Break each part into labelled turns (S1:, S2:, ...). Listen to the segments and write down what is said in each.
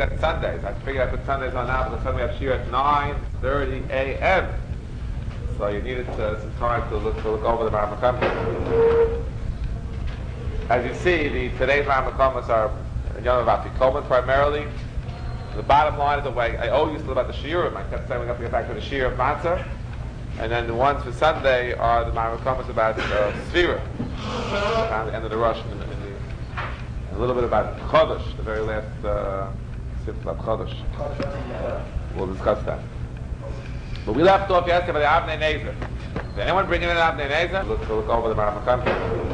S1: at Sundays. I figured I put Sundays on now because Sunday we have Shir at 9:30 a.m. So you needed some time to look over the Rambam. As you see, today's Rambam are Yom Afikomen primarily. The bottom line of the way I always thought about the Shiurim. I kept saying we have to get back to the Shir of Matzah. And then the ones for Sunday are the Rambam about Sfira. Kind of the end of the rush. And a little bit about Chodesh, the very last Sifla of Chodesh. We'll discuss that. But we left off yesterday by the Avnei Nezer. Is anyone bringing in Avnei Nezer? Look over the Rambam.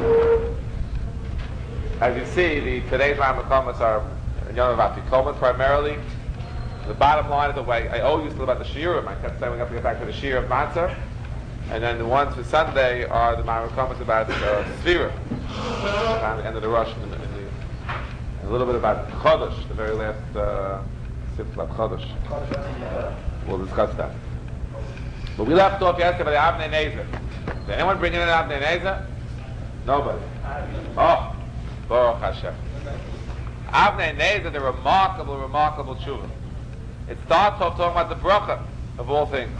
S1: As you see, today's Rambam are Yom Afikomen primarily. The bottom line of the way I always thought about the Shiurim. I kept saying we have to get back to the Shir of Matzah. And then the ones for Sunday are the Rambam about Sfira. Kind of the end of the rush. And a little bit about Chodesh, the very last Sifla of Chodesh. We'll discuss that. But we left off yesterday by the Avnei Nezer. Is anyone bringing in Avnei Nezer? Nobody. Oh, Baruch Hashem. Avnei Nezer, the remarkable tshuva. It starts off talking about the bracha of all things.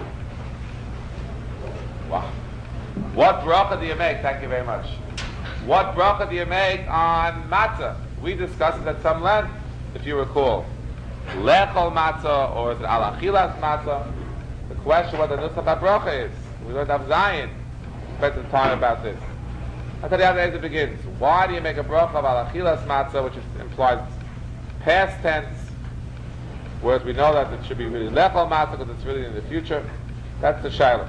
S1: Wow. What bracha do you make? Thank you very much. What bracha do you make on matzah? We discussed it at some length, if you recall. Lechol matzah, or is it al achilas matzah? The question what the nusach bracha is. We learned Av Zion. Spent some time about this. That's how the other day it begins. Why do you make a bracha of al achilas matzah, which implies past tense, whereas we know that it should be really lechol matzah because it's really in the future? That's the shayla.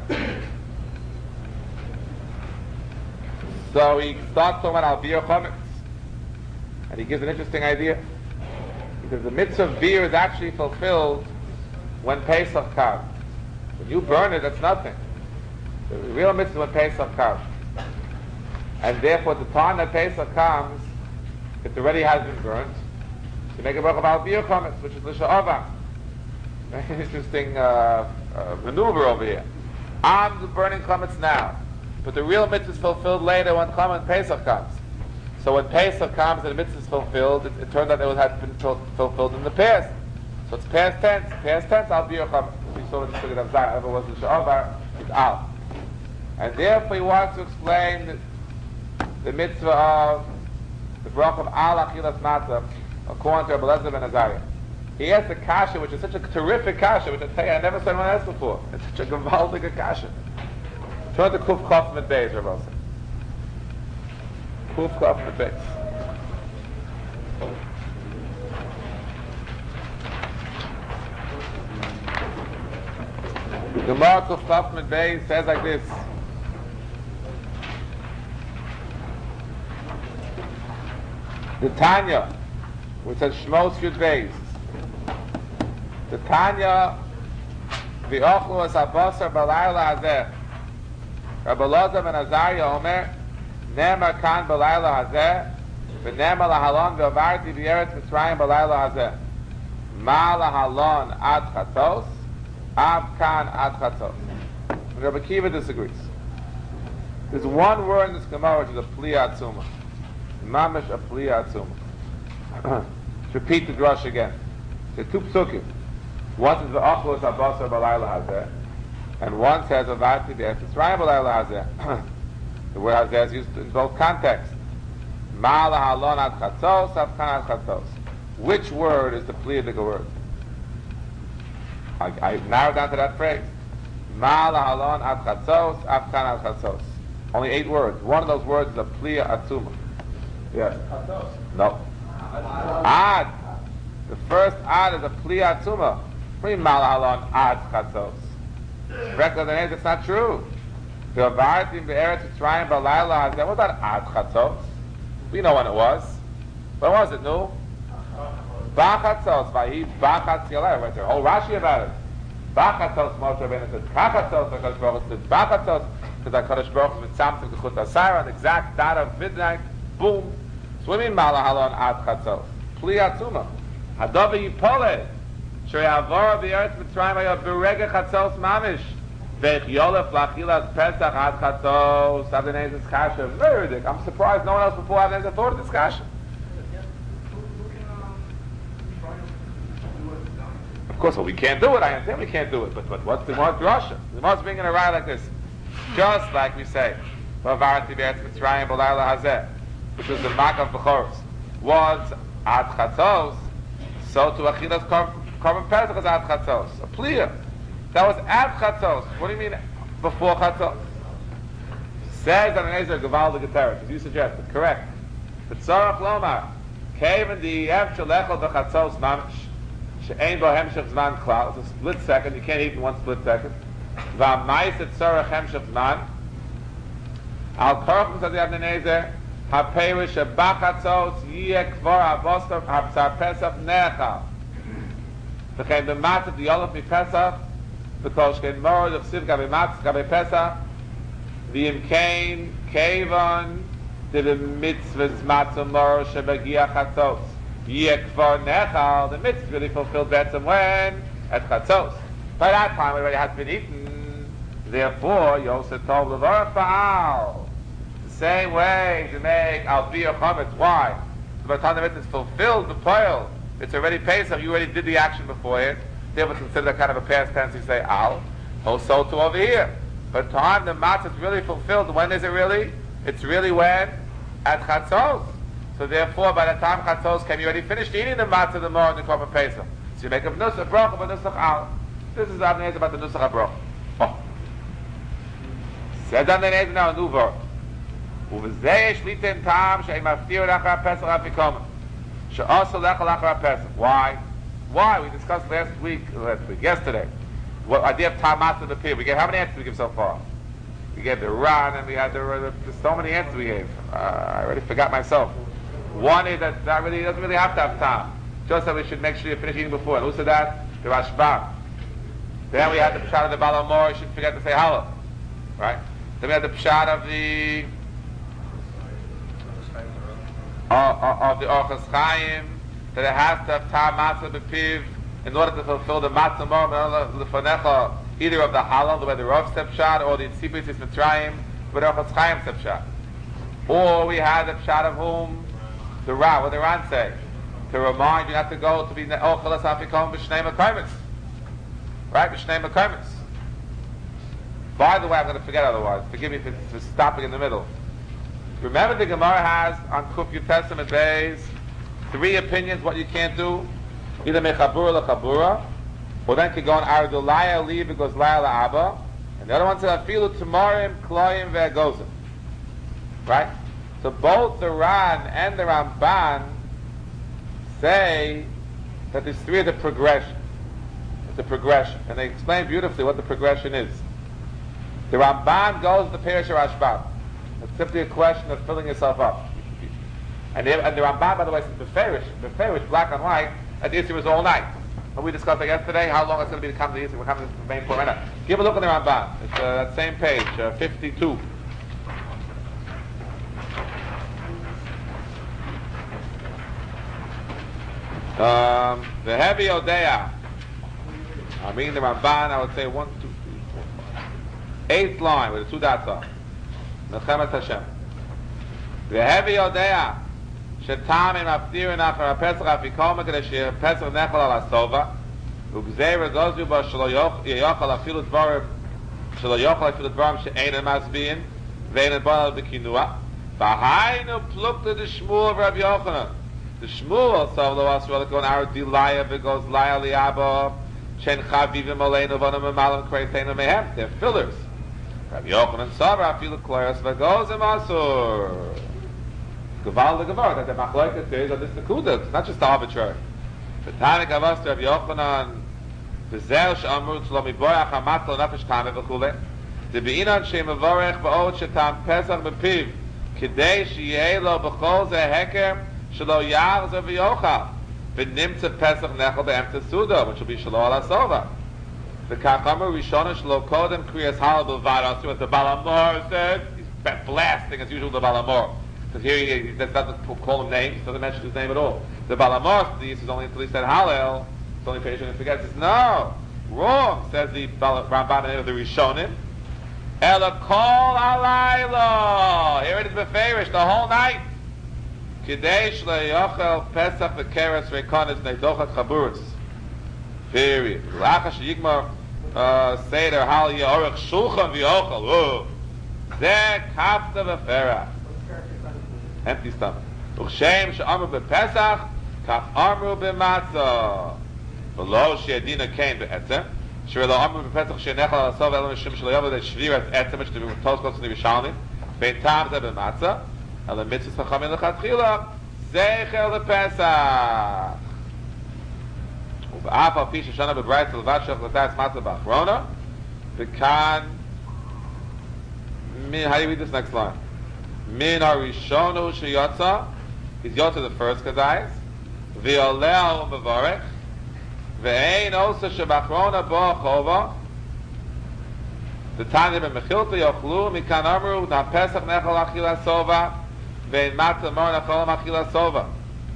S1: So he starts talking about al bir chometz. And he gives an interesting idea. Because the mitzvah of beer is actually fulfilled when Pesach comes. When you burn it, that's nothing. The real mitzvah when Pesach comes. And therefore, the time that Pesach comes, it already has been burnt. You make a bracha about beer chometz, which is l'sha'ava. Very interesting maneuver over here. I'm burning chometz now. But the real mitzvah is fulfilled later when Pesach comes. So when Pesach comes and the mitzvah is fulfilled, it turned out it had been fulfilled in the past. So it's past tense. Past tense, al bir chometz. We saw in the Sukkot of Zion. If it was the Sha'avar, it's al. And therefore he wants to explain the mitzvah of the bracha of al achilas matzah according to Rabbi Elazar ben Azariah. He asked a kasha, which is such a terrific kasha, which I tell you, I never saw anyone else before. It's such a gewaltige kasha. Turn to Kuf Chof Med Beis, Rabbi Elazar. Kuf Chof Med Beis. The Gemara Kuf Chof Med Beis says like this. The Tanya, which says Shmos Yud Beis. The Tanya, V'ochlu es habasar b'layla hazeh. Rabbi Elazar ben Azariah Omer, Nemar kan b'layla hazeh, v'nemar lahalon v'avarti b'yeretz Mitzrayim b'layla hazeh. Ma lahalon ad chatzos, av kan ad chatzos. Rabbi Kiva disagrees. There's one word in this Gemara which is a pli atzuma. Mamish a pli atzuma. Repeat the drush again. There's two psukim. One says v'achlos habasar b'layla hazeh, and one says avarti b'yeretz Mitzrayim b'layla hazeh. The word hazeh is used in both contexts. Ma lahalon ad chatzos, av kan ad chatzos. Which word is the pliadik word? I narrowed down to that phrase. Ma lahalon ad chatzos, av kan ad chatzos. Only 8 words. One of those words is a plia atzuma. Yes. No. Ad. The first ad is a plia atzuma. What do you mean ma lahalon ad chatzos? Correctly, it's not true. What about ad chatzos? We know when it was. When was it, no? Bachatzos, vahi bachatz yaleh. Went there a whole Rashi about it. Bachatzos, Moshe Rabbeinu said kachatzos, HaKadosh Baruch Hu said bachatzos, because HaKadosh Baruch Hu with something to chut asayra, an exact dot of midnight, boom. So what do you mean malahalon ad chatzos? Pli atzuma. Hadova yipoleh, she'yavora b'yeretz Mitzrayim haya b'regeh chatzos mamish, ve'ich yolef lachilas pesach ad chatzos. Avnei Nezer's kasha, very ridiculous. I'm surprised no one else before Avnei Nezer thought of this kasha. course, well, we can't do it. I understand we can't do it. But what's the Gemara's drasha? The Gemara's bringing a raya like this. Just like we say, Vavarti Be'etz Mitzrayim B'Layla Hazeh, which was the Makav B'choros, was Ad Chatzos, so to Achilas Korban Pesach is Ad Chatzos. A clear. That was Ad Chatzos. What do you mean before Chatzos? Says on an Ezer Gavaldi Geteres, as you suggested, correct. But Tzarach Lomar, Kaven the Ev Shalechel B'Chatzos Mamish, She'ein Bo Hemshech Zman Klal, it's a split second, you can't eat in one split second. V'amais et Tzarach Hemshech Zman, Al Korachim says the Abnei Ezer, HaPerish B'Chatzos Yeh Kvar HaBostor HaPsar Pesach Nechal. V'chein B'Matzah D'Yolov MiPesach, because She'ein Morod of Siv Gabi Matzah Gabi Pesach, V'im Kain Kevon the mitzvahs matzah mor shebagia chatzos yeh kvar nechal. The mitzvah really fulfilled betzim when at chatzos. By that time, it already had been eaten. Therefore, Yosef told levarach ba'al the same way to make al biyah chametz. Why? By the time the mitzvah is fulfilled, the poil, it's already Pesach. You already did the action before it. Therefore, consider that kind of a past tense. You say al. Also to over here. But time the matzah is really fulfilled. When is it really? It's really when? At Chatzos. So therefore, by the time Chatzos came, you already finished eating the matzah, the more, and the korban Pesach. So you make a nusach bracha, but nusach al. This is Abnei Ezer about the nusach bracha. Oh. Said Abnei Ezer now a new word. Uvzei shlitem tam she'im aftir lachar Pesach afikoma. She'osu lechal lachar Pesach. Why? Why? We discussed yesterday. What idea of tam matzah the pir? We gave how many answers we give so far? We gave the Ran, and we had there's so many answers we gave. I already forgot myself. One is that really doesn't really have to have time. Just that we should make sure you finish eating before. And who said that? The Rashbam. Then we had the pshat of the Balamor. You shouldn't forget to say halal, right? Then we had the pshat of the Orchos Chaim, that it has to have tam matzah bepiv in order to fulfill the matzah mor lefanecha. Either of the halal, the way the Rav step shot, or the Tzipis is Mitzrayim, with Orchos Chaim step shot. Or we had the shot of whom? The Ra, what the Ran say? To remind you not to go to be Ochelas Afikom B'Shnei Mekomis. Right? B'Shnei Mekomis. By the way, I'm going to forget otherwise. Forgive me for stopping in the middle. Remember the Gemara has on Kuf Yud Testament days 3 opinions what you can't do. Either Mechabura Lechabura, or then could go on Ardulaya leave because Laya Abba, and the other one said Afilu Tamarim Kloim Ve'agozim. Right? So both the Ran and the Ramban say that these 3 are the progression. It's the progression. And they explain beautifully what the progression is. The Ramban goes to Perish Rashbam. It's simply a question of filling yourself up. And the Ramban, by the way, says Beferish, black and white, that the issue was all night. And we discussed that yesterday, how long it's going to be to come to the issue. We're coming to the main point right now. Give a look at the Ramban. It's that same page, 52. The heavy Odea. I mean the Ramban, I would say 1, 2, 3, 4, 5. 8th line with the 2 dots off. Melchemet Hashem. The heavy Odea. Shetam in Aftir Nachar Pesach Afikoma K'day Pesach Nechal Al Asova Ugzeir Gozu Ba Shelo Yochal Afilu Dvarim Shelo Yochal Afilu Dvarim She'ein Masbiin Ve'ein Bonal B'Kinua V'hainu Plukta the Shmuel of Rabbi Yochanan. The Shmuel also lo Asur Lekon Ar Dilaya V'Goz Laya Liaba Shen Chavivim Aleinu V'Anam Emalim Kreiteinu Mehem. They're fillers. Rabbi Yochanan Sabra Afilu Kloyos V'Goz Emasur. Gaval the Gavar, that the Machlokes is on this Nakuda. It's not just arbitrary. The Tani Gavas Rabbi Yochanan, the Zel Sh'amru Tzlo Miboyach HaMatlo Nefesh Tameh V'chule, the Be'inan Shem Avorech Ba'od Shetam Pesach B'piv, K'dei Sh'yeh Lo B'chol Zeh Heker Sh'lo Yar Zeh V'yochal, V'nimtze Pesach Nechel B'emte Suda, which will be Sh'lo Al HaSova. The Kachamar Rishona Sh'lo Kodem Kriyas Halal B'Vad Asu, as the Balamor said, he's blasting as usual the Balamor. Because here he does not call him names, doesn't mention his name at all. The Balamor, this is only until he said Hallel, it's only patient and forgets. Says, no, wrong, says the Ramban of the Rishonim. Ela kol alayla. Here it is beferish the whole night. Kidei shleyochel pesach v'keres rekonis neidocha chaburis. Period. Lacha sheyigmar seder hal yorach shulchan v'yochel. Zeh kafta v'ferach. Empty stomach. Uchshem she'amru b'Pesach kach amru b'matzah. Below she'adina came be'etzem. Sh'relo amru b'Pesach she'nechal al-asov elam mishum sh'lo that shviras etzem which to be toskos in the Rishonim. Bein tam zeh b'matzah. Elam mitzvah chachamim l'chatchila. Zeichel l'Pesach. U'b'af al pi sheshana b'brayt l'vad shech l'tas matzah b'achrona. V'kan how do you read this next line? Min harishonu sheyotza, he's yotza the first kazayis. V'oleh mevarech, ve'ein osa shebachrona bo chova. The tanya b'mechilta yochlu mikan amru na pesach nechal achila sova, ve'ein matzah mor nechal achila sova.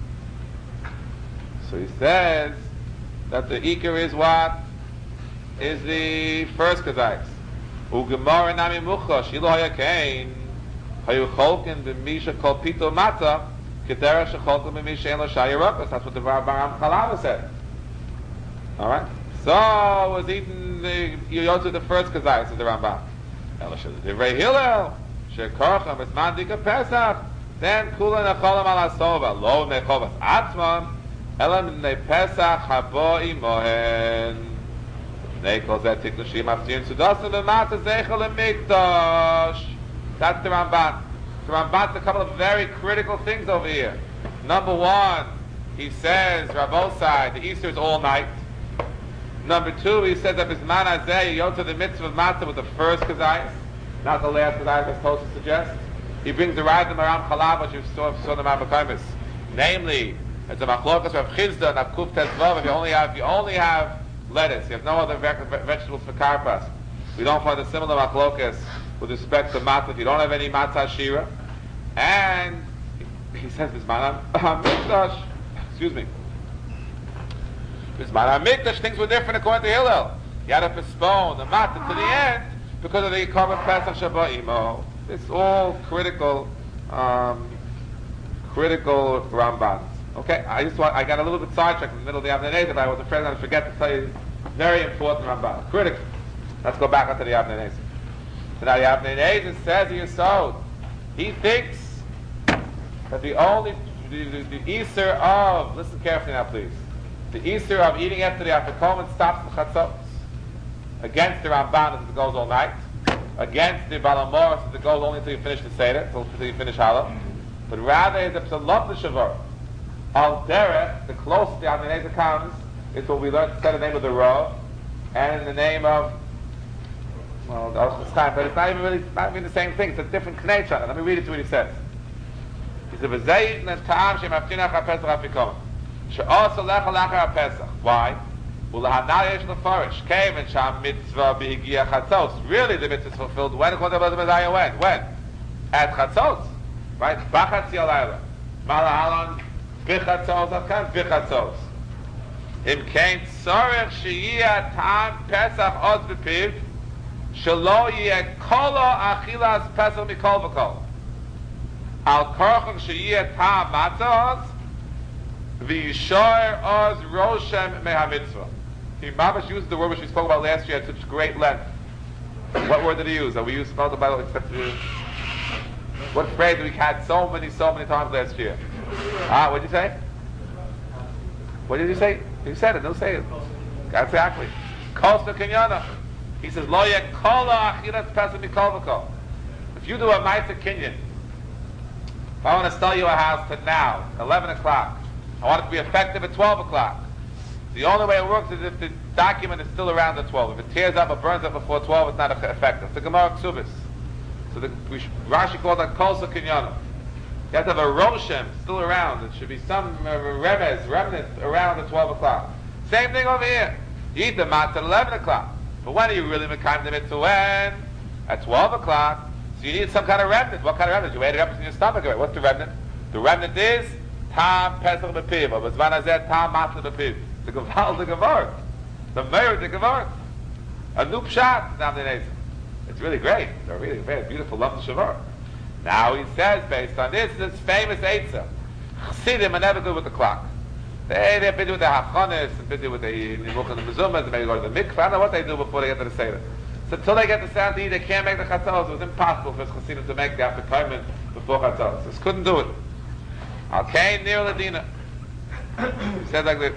S1: So he says that the ikar is what? Is the first kazayis. Ugemara nami mucha shilo hayakain hayu cholkin b'misha kol pito mata k'derech shecholkin b'misha en lo shayirakas. That's what the Baram Chalava said. All right. So was eating the yotzu the first kazayis of the Rambam. Elisha the Divrei Hillel shekarcham es mandika Pesach. Then kula necholam al asova lo nechovas atzman elam ne Pesach habo imohen. That's the Ramban. The Ramban's a couple of very critical things over here. Number one, he says, Rabosai, the Easter is all night. Number two, he says that Bisman Azeh, you go to the mitzvah of Matzah with the first Kazayas, not the last Kazayas as supposed to suggest. He brings the right of the Maram Chalav, which you saw the Mabakaimis. Namely, it's a Machlokas of Chizda and Avkuf Tetzvav, if you only have lettuce. You have no other vegetables for karpas. We don't find a similar machlokas with respect to matzah. If you don't have any matzah shira, and he says bisman hamikdash. Excuse me. Bisman hamikdash, things were different according to Hillel. You had to postpone the matzah to the end because of the korban pesach shabba'imo. It's all critical Rambans. Okay, I got a little bit sidetracked in the middle of the Avnei Nezer, but I was afraid I would forget to tell you very important Ramban. Critical. Let's go back onto the Avnei Nezer. So now the Avnei Nezer says he thinks that the Easter of, listen carefully now please, the Easter of eating after the Afikoman stops the Chatzos. Against the Ramban as it goes all night. Against the Balamoros as it goes only until you finish the Seder, until you finish Halal. But rather it's a Psalot L'Shavor. Al Derech, the closest the Avnei Nezer comes, is what we learned to say the name of the Rav, and in the name of, well, it's time, but it's not even the same thing. It's a different nature. Let me read it to what he says. He said, "V'zeit netam shemaftinach haPesach afikom, she'osa lecha lachar haPesach." Why? U'lahanal yesh lefarish came and sham mitzvah b'higia chatzos. Really, the mitzvah is fulfilled when? According to the Messiah, when? At chatzos, right? B'chatzi alayla, malahalon. Bichatzos, Atkan Bichatzos. Im kein tzorech sheyia tam Pesach oz b'piv, shelo yeh kolo achilas Pesach mikol v'kol. Al korchach sheyia tam matzah oz, v'yishoyer oz roshem mehamitzvah. He mamash used the word which we spoke about last year at such great length. What word did he use? We used about the Bible except to... What phrase did we had so many times last year? What did you say? What did you say? You said it. Don't say it. Exactly. Kosta Kinyana. He says, Lo yekola achilas pesach mikol v'kol. If you do a Ma'aser Kinyan, if I want to sell you a house to now, 11 o'clock, I want it to be effective at 12 o'clock. The only way it works is if the document is still around at 12. If it tears up or burns up before 12, it's not effective. It's the Gemara Ksubis. So Rashi called that Kosta Kinyana. You have to have a Roshem still around. It should be some remnants around at 12 o'clock. Same thing over here. You eat the matzah at 11 o'clock. But when are you really mekayim the mitzvah? When? At 12 o'clock. So you need some kind of remnant. What kind of remnant? You ate it up in your stomach. What's the remnant? The remnant is Tam Pesach B'Piv. Or B'Zman Hazeh Tam Matzah B'Piv. The Gaval, the Gavart. The Meir, the Gavart. A new pshat. It's really great. It's a really very beautiful love to Shavar. Now he says, based on this famous Eitzah, Chassidim are never good with the clock. They're busy with the hachonis, and busy with the nimuch and the mezumas, and maybe go to the mikveh. I don't know what they do before they get to the seder. So until they get the seder to eat, they can't make the chatzos. It was impossible for Chassidim to make the afterkomen before chatzos. Just couldn't do it. Okay, near Ladina. He said like this.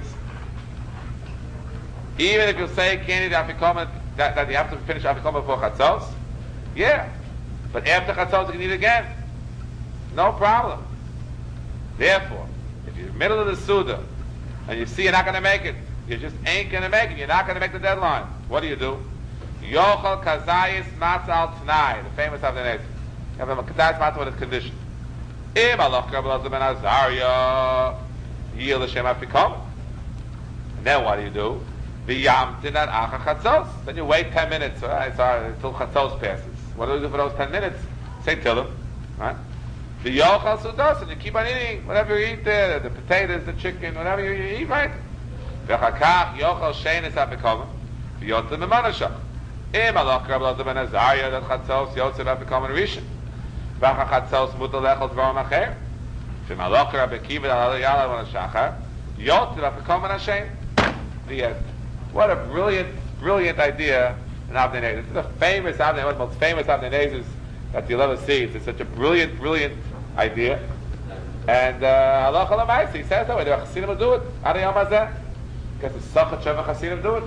S1: Even if you say can't eat the afterkomen, that you have to finish afterkomen before chatzos, yeah. But after chatzos you can eat again. No problem. Therefore, if you're in the middle of the Suda, and you see you're not going to make it, you just ain't going to make it, you're not going to make the deadline, what do? Yochel kazayis matzal t'nai, the famous Avnei Nezer. You have a kazayis matzal with its condition. Im aloch kabbalah ben Azariah, yield Hashem afikom. And then what do? V'yamtin at acha chatzos. Then you wait 10 minutes, until chatzos passes. What do we do for those 10 minutes? Say Tillim, right? The yochal sudos, and you keep on eating whatever you eat there, the potatoes, the chicken, whatever you eat, right? V'chakach yochal shenis afikom, v'yotzim emanashach. Im aloch kabbalah ben Azariah, that chatzos yotzim afikom and rishon. V'cha chatzos mutal lechol dvarim acher. V'im aloch Rabbi Akiva al yalav on shachar, yotzim afikom and Hashem. The end. What a brilliant idea in Avnei Nezer. This is a famous Avnei, one of the most famous Avnei Nezers that you'll ever see. It's such a brilliant idea. And halacha l'maaseh, he says that way. The Chassidim will do it. Adayom hazeh, because the Sochat Shem Chassidim do it.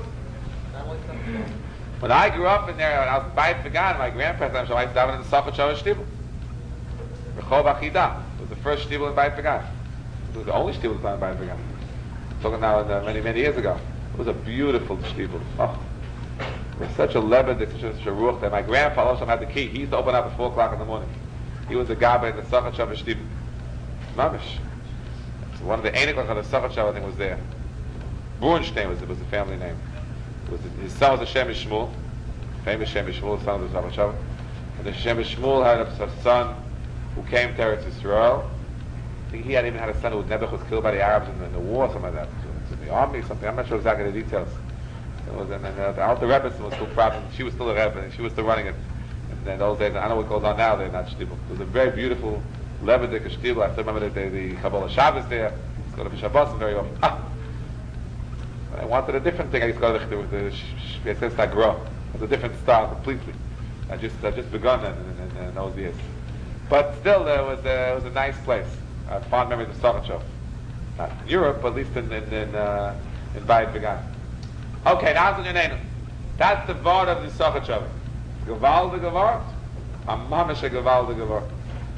S1: When I grew up in there, when I was Bayit Vegan, my grandparents, I used to daven in the Sochat Shem Shtibel. Rechov Achidah. It was the first Shtibel in Bayit Vegan. It was the only Shtibel in Bayit Vegan. I'm talking now many years ago. It was a beautiful Shtibel. Oh. It was such a lebed, such a ruach that my grandfather also had the key. He used to open up at 4 o'clock in the morning. He was a gabbai in the Sochat Shem Shtibel. Mamish. So one of the Einiklach of the Sochat Shem, I think, was there. Bruenstein was the family name. His son was the Shemesh Shmuel, famous Shemesh Shmuel, son of the Sochat Shem. And the Shemesh Shmuel had a son who came to Eretz Yisrael. I think he had even had a son who was killed by the Arabs in the war, something like that. In the army, something. I'm not sure exactly the details. And the Alter Rebbe was still problem. She was still a Rebbe, and she was still running it. And in those days, I know what goes on now. They're not shtibel. It was a very beautiful Lebedik shtibel. I still remember the Kabbalah Shabbos there. I used to go to Shabbos very often. But I wanted a different thing. I used to go to the Shviases Tagra. It was a different style completely. I just begun in those years. But still, it was a nice place. I have fond memories of Sochat Shem. Not in Europe, but at least in Bayit Vegan. Okay, now it's on your name. That's the word of the Sochat Shem. Gewaldige Wort. A mamische gewaldige Wort.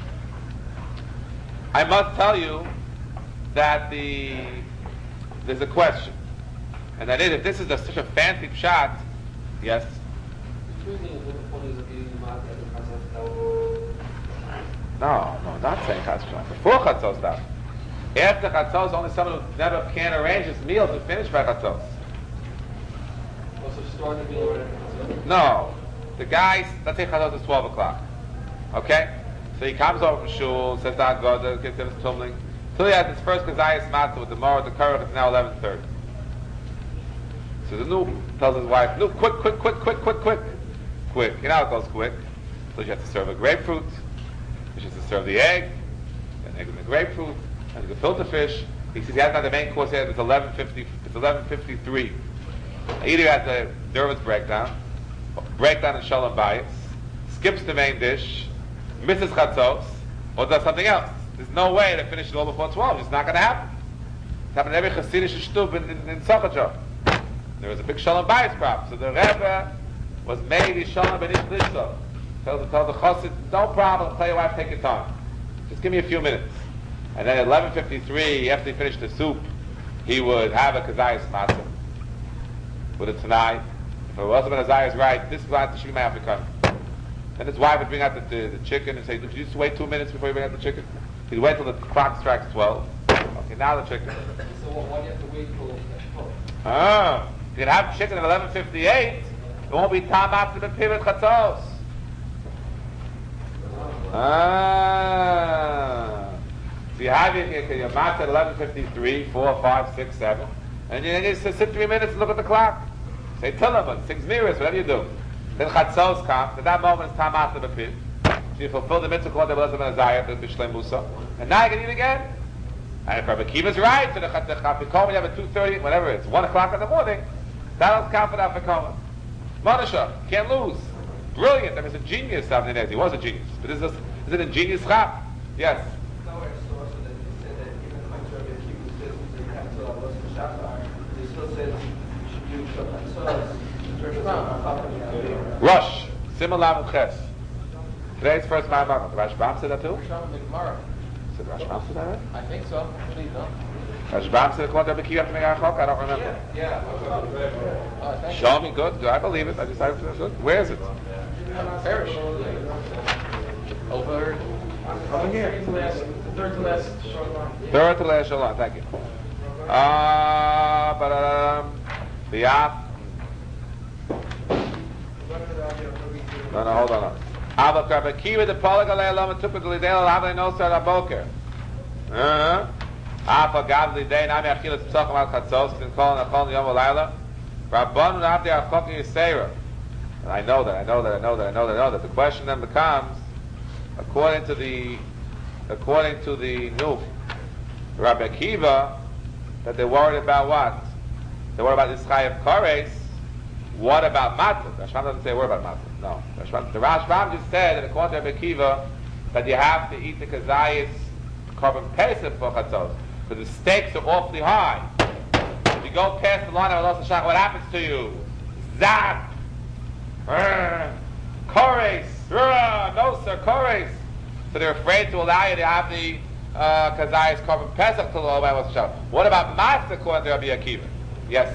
S1: I must tell you that there's a question. And that is, if this is such a fancy pshat, yes? No, not saying chatzos. Before chatzos, that. After chatzos, only someone who never can arrange his meal to finish by chatzos. No. The guy, let's say chatzos is 12 o'clock. Okay? So he comes over from shul, says that God, gets him his tumbling. Till he has his first kazayas matzah with the Morah, the Kurach, it's now 11:30. So the noob tells his wife, "No, quick. You know how it goes quick. So she has to serve a grapefruit. She has to serve the egg, an egg and the grapefruit, and the filter fish. He says he hasn't had the main course yet. It's 11:50. It's 11:53. Either has a nervous breakdown in Shalom Bayis, skips the main dish, misses chatzos, or does something else. There's no way to finish it all before 12. It's not going to happen. It's happened in every Hasidic shtub in Sochat Shem. There was a big Shalom Bayis problem. So the Rebbe was maybe Shalom Ben Ish Lishlo. Tell the Chassid, no problem, tell your wife, take your time. Just give me a few minutes. And then at 11:53, after he finished the soup, he would have a kazayas matzah with a tanai. If it wasn't Ben Azariah is right, this is what the Shema African. Then his wife would bring out the chicken and say, did you just wait 2 minutes before you bring out the chicken? He'd wait till the clock strikes 12. Okay, now the chicken.
S2: So why do you have to wait till
S1: you can have chicken at 11:58, it won't be time after the pivot chatzos. So you have your matzah at 11:53, 4, 5, 6, 7, and you just sit 3 minutes and look at the clock. Say Tillim, sing Zmiris, whatever you do. Then chatzos comes. At that moment, it's time after the pit. So you fulfill the mitzvah called the Belazim and Azariah, the Bishlem Musa, and now you can eat again. And if Rabbi Akiva's right, so the Afikoman you have at 2:30, whatever it is, 1 o'clock in the morning, that'll count for the Afikoman. Manasha, can't lose. Brilliant. That means a genius, Avnei Nezer. He was a genius. But is it a genius chap? Yes.
S2: Nowhere source that you said that even the Rabbi Akiva says that you have to lose the Shachar, he still says you should use Shachar.
S1: Rosh. Simon Ches. Today's first Ma'amah. Rashbam said that too? Said Rashbam said that right?
S2: I think so. Please don't.
S1: Rashbam said according to Rabbi Akiva have to make Achok? I don't remember.
S2: Yeah.
S1: Show me, good. I believe it. I decided to good. Where is it?
S2: Perish. Over here. The third to last short line.
S1: Third to last short line. Thank you. The Af. No, hold on. Abba Rabbi Akiva the Polagalei Lama took it to Lidel Havai Nosar Aboker. Afa Gavli Day Nami Achilas Psacham Al Chatzos Kin Kol Nachol Yom Olayla Rabbanu Navdi Achok Yisera. And I know that. The question then becomes, according to the Nuf, Rabbi Akiva, that they're worried about what? They're worried about Ischai of Kores. What about Matzah? Rashbam doesn't say a word about Matzah. No. The Rashbam just said that according to Rabbi Akiva, that you have to eat the Kazayis Korban Pesach for Chatzos. Because the stakes are awfully high. If you go past the line of Allah Shach, what happens to you? Zap! Kores! No sir, Kores! So they're afraid to allow you to have the Kazayis Korban Pesach to Allah Shach. What about Matzah according to Rabbi Akiva? Yes?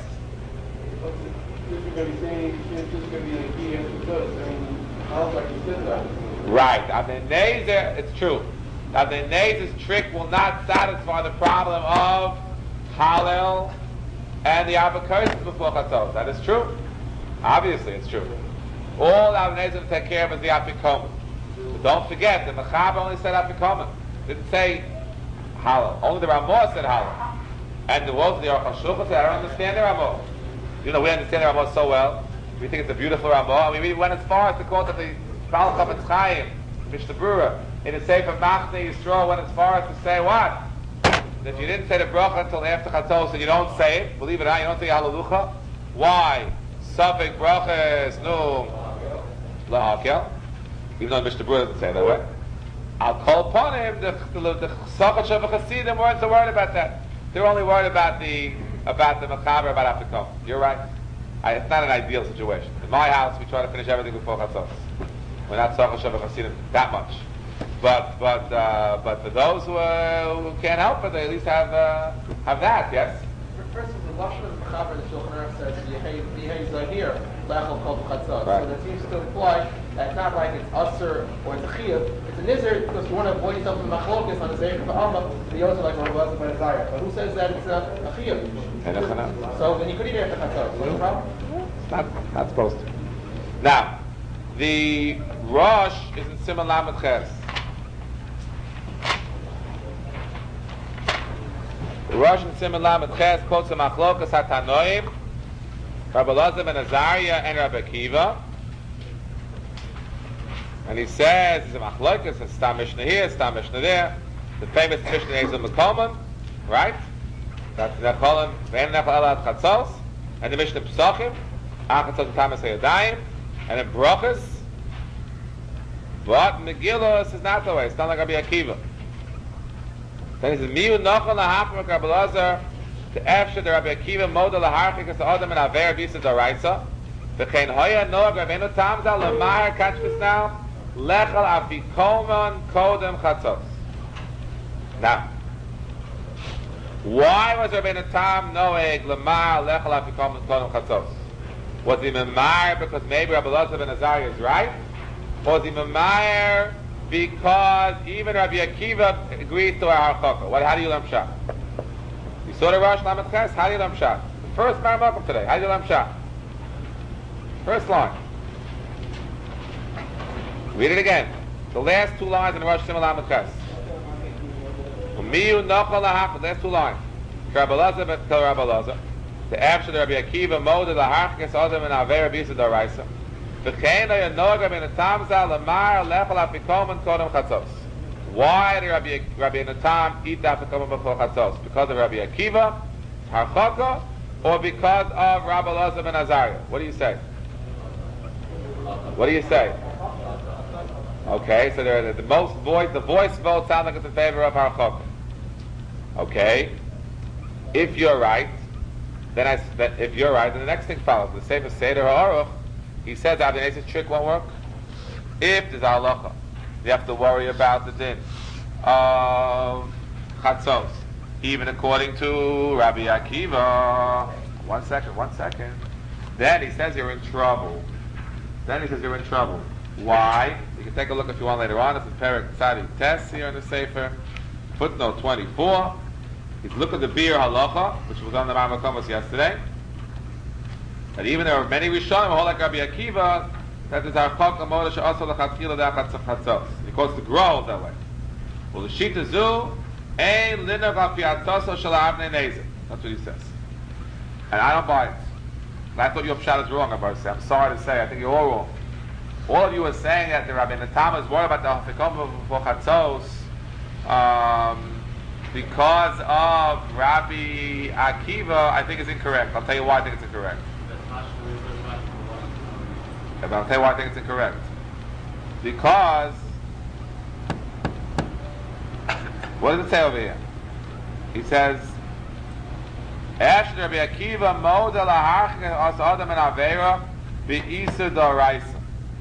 S1: Right. Avnei Nezer, it's true. Avnei Nezer's trick will not satisfy the problem of Hallel and the Avakaris before Chatzos. That is true. Obviously, it's true. All Avnei Nezer will take care of is the Afikomen. But don't forget, the Mechaber only said Afikomen. Didn't say Hallel. Only the Ramah said Hallel. And the words of the Aruch HaShulchan said, I don't understand the Ramah. We understand the Ramah so well. We think it's a beautiful Ramah. We went as far as to quote that the Baal Chavetz Chaim, Mishnah Berurah, in the Sefer Machne Yisrael went as far as to say what? That if you didn't say the bracha until after Chatzos, so you don't say it. Believe it or not, you don't say Hallelujah. Why? Safek brachas, no. Lahakel. Even though Mishnah Berurah doesn't say it that way. I'll call upon him. The Sachat Shavach Hasidim weren't so worried about that. They're only worried about the Mechaber, about Afikomen. You're right. It's not an ideal situation. In my house, we try to finish everything before Chatzos. We're not Sachat Shavach Hasidim that much. But for those who can't help it, they at least have that. Yes.
S2: First of all, the lashon of the Mechaber in the Shulchan Aruch says Yehei Zahir Lechol Kol Chatzos. So that seems to imply that it's not like it's Asur or it's a Chiyuv. It's a Nizr because you want to avoid yourself from Machlokas on the Zeich of Alma. The also like one was by Desire. But who says that it's a Chiyuv? So then you could eat it after Chatzos. What's the problem?
S1: Not supposed to. Now, the Rosh is in Siman Lamed Ches. The Rosh in Siman Lamed Ches quotes the Machlokas HaTanoim, Rabbi Elazar ben Azariah and Rabbi Akiva. And he says, it's a Machlokas, it's Stam Mishnah here, Stam Mishnah there. The famous Mishnah Ezel Mekomen, right? That's Necholim, Ve'en Nechol Elad Chatzos. And the Mishnah Pesachim, Achatzos V'tamas HaYadayim. And in Brachas. But Megillah is not the way. It's not like Rabbi Akiva. Then he says, Miyu Nochol Lahachmak Rabbi Elazar to Efshe the Rabbi Akiva Moda Laharchik as the Adam and Aver Bisa Doraisa. V'chein Hoya Noag Rabbeinu Tamza Lamar, catch this now, Lechal Afikomen Kodem Chatzos. Now, why was Rabbeinu Tam Noag Lamar Lechal Afikomen Kodem Chatzos? Was he Memar because maybe Rabbi Elazar ben Azariah is right? Or was he Memar because even Rabbi Akiva agrees to our Harchaka? How do you learn Pshat? You saw the Rosh Lamed Ches, how do you learn Pshat? The first Maramakum today, how do you learn Pshat? First line. Read it again. The last two lines in the Rosh Siman Lamed Ches. Umiyu Nochol Lahach, the last two lines. Rabbi Elazar ben Rabbi Elazar. The Afshad Rabbi Akiva Moda Laharchik Adam and Aver Bisa Doraisa. V'chein Hoya Noag Rabbeinu Tamza Lamar Lechol Afikomen Kodem Chatzos. Why did Rabbi Natam eat the Afikoma before Chatzos? Because of Rabbi Akiva, Harchaka, or because of Rabbi Elazar ben Azariah? What do you say? What do you say? Okay, so the voice vote sounds like it's in favor of Harchaka. Okay, if you're right, then the next thing follows. The Sefer Seder HaAruch, he says Abinez's trick won't work. If there's halacha, you have to worry about the din of Chatzos, even according to Rabbi Akiva. One second. Then he says you're in trouble. Why? You can take a look if you want later on. It's in Perek Tzadi Tes here in the Sefer, footnote 24. He's looking at the beer halacha, which was on the Rambam yesterday. And even there are many Rishonim, who hold like Rabbi Akiva, that is our chok amoda she'asol lechatchila de'achatz chatzos. He calls the grow that way. Well, the shita zu ein linog al piatzoso shel avnei nezer. That's what he says. And I don't buy it. And I thought your pshat is wrong, I'm sorry to say. I think you're all wrong. All of you are saying that the Rabbi Natam is worried about the hafikoma before chatzos because of Rabbi Akiva. I think it's incorrect. I'll tell you why I think it's incorrect. But I'll tell you why I think it's incorrect. Because, what does it say over here? He says, Ash Rabbi Akiva model aharchik as adam and avera be'isa d'oraisa.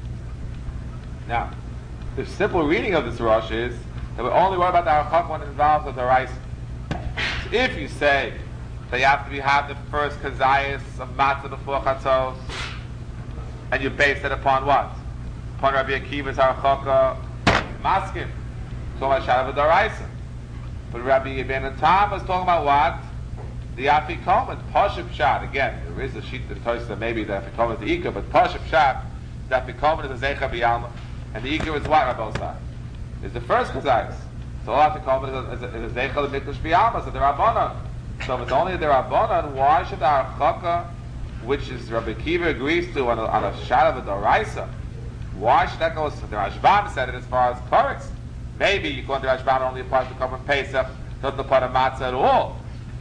S1: Now, the simple reading of this Rosh is that we only worry about the harchak when it involves the d'oraisa. So if you say that you have to have the first kazayas of matzah before chatzos, and you base it upon what? Upon Rabbi Akiva's harchaka maskim. Talking about shalav d'oraisa. But Rabbi Ben Natam was talking about what? The afikomen, Pashup Pshat. Again, there is a sheet that tells us that maybe the afikomen is the Ikar, but Pashup Pshat, the afikomen is the Zecha B'Yalma, and the Ikar is what, Rabbi Osai? Is the first Chazayis. So all afikomen is a Zecha L'Mikdash B'Yalma, so the Rabbanon. So if it's only the Rabbanon, why should the Archaka, which is Rabbi Akiva agrees to on a Shalav d'Oraisa, why should that go? So the Rashbam said it as far as Koretz. Maybe you go into Rashbam only applies to Korban Pesach, doesn't apply to Matzah at all.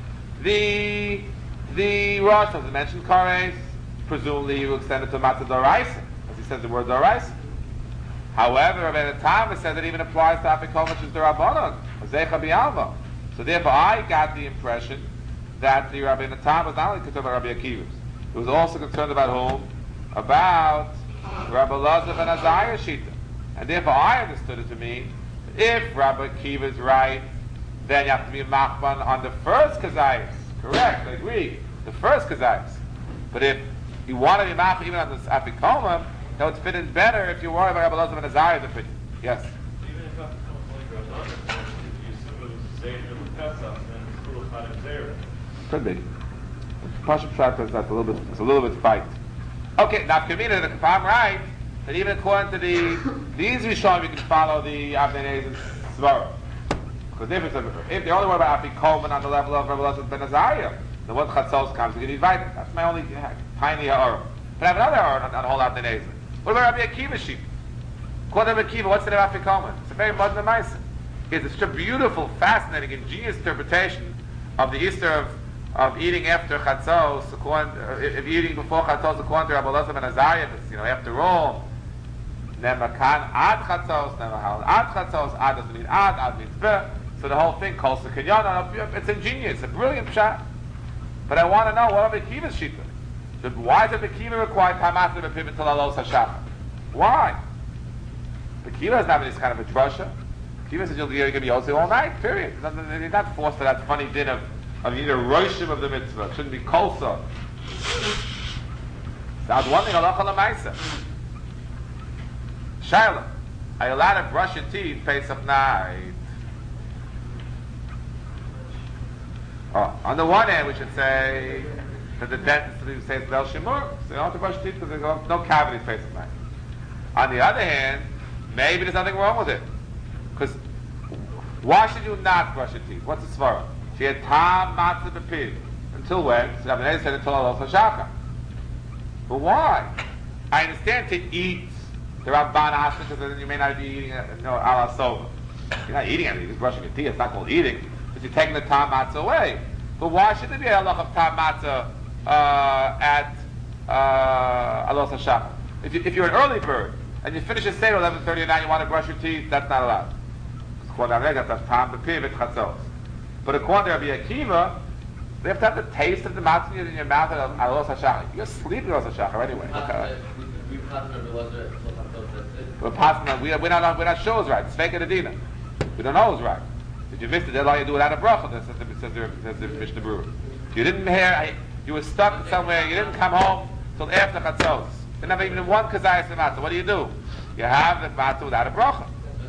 S1: The Rosh doesn't mention Kares. Presumably you extend it to Matzah d'Oraisa, as he says the word d'Oraisa. However, Rabbi Natam says it even applies to Afikon, which is the Rabbanon, Zecha B'Yalma. So therefore I got the impression that the Rabbi Natam was not only concerned about Rabbi Akiva, he was also concerned about whom? About Rabbi Elazar ben Azariah Shita. And therefore I understood it to mean, if Rabbi Akiva is right, then you have to be a machban on the first kazayas. Correct, I agree. The first kazayas. But if you want to be machban even on the afikomim, that would fit in better if you worry about Rabbi Elazar ben Azariah's opinion. Yes?
S3: Even if afikomim like Rabbanon, if you simply say it with Pesach, then it's still not in zero.
S1: Could be. Pashup Pshat says that's a little bit fight. Okay, now Kamina, if I'm right, that even according to these Rishonim, you can follow the Avnei Nezer's Svara. Because if they only worry about Afikomen on the level of Rabbi Elazar ben Azariah, then what Chatzos comes, you can invite it. That's my only tiny ha'ara. But I have another ha'ara on the whole Avnei Nezer. What about Rabbi Akiva's sheep? According to Rabbi Akiva, what's the name of Afikomen? It's a very modern Maisa. It's such a beautiful, fascinating, ingenious interpretation of the Easter of eating after Chatzos, if eating before Chatzos, according to Rabbi Elazar ben Azariah, after all, Nemakan ad Chatzos, Nemahal ad Chatzos, ad doesn't mean ad means be. So the whole thing calls the Kinyan, it's ingenious, it's a brilliant pshat. But I want to know, what are the Akiva's shita? Why does the Akiva require Tamat to pivot to Lalos HaShachar? Why? The Akiva doesn't have this kind of a drasha. Akiva says you're going to be Yosef all night, period. You're not forced to that funny din of you need a roshim of the mitzvah. It shouldn't be kolsa. That's one thing, halacha l'maisa. Shaila, are you allowed to brush your teeth Pesach night? On the one hand, we should say that the dentist who says Bel Shemur, so you don't have to brush your teeth because there's no cavities Pesach night. On the other hand, maybe there's nothing wrong with it. Because why should you not brush your teeth? What's the svara? She had tam matzah b'piv. Until when? So Rabbi said until Alos HaShachar. But why? I understand to eat the Rabban Asna because then you may not be eating ala sova. You're not eating anything, you're just brushing your teeth. It's not called eating, because you're taking the tam matzah away. But why should there be a halach of tam matzah at Alos HaShachar? If you're an early bird, and you finish a seder at 11:30 at night, you want to brush your teeth, that's not allowed. But according to Rabbi Akiva, they have to have the taste of the matzah in your mouth at Alos HaShachar. You're sleeping at Alos HaShachar anyway. We're not sure it's right. It's fake at Adina. We don't know it's right. If you missed it, they'll you do it out of bracha, says the Mishnah Brewer. You didn't hear, you were stuck somewhere, you didn't come home till after Chatzos. You didn't have even one kazayas matzah. What do? You have the matzah without a bracha.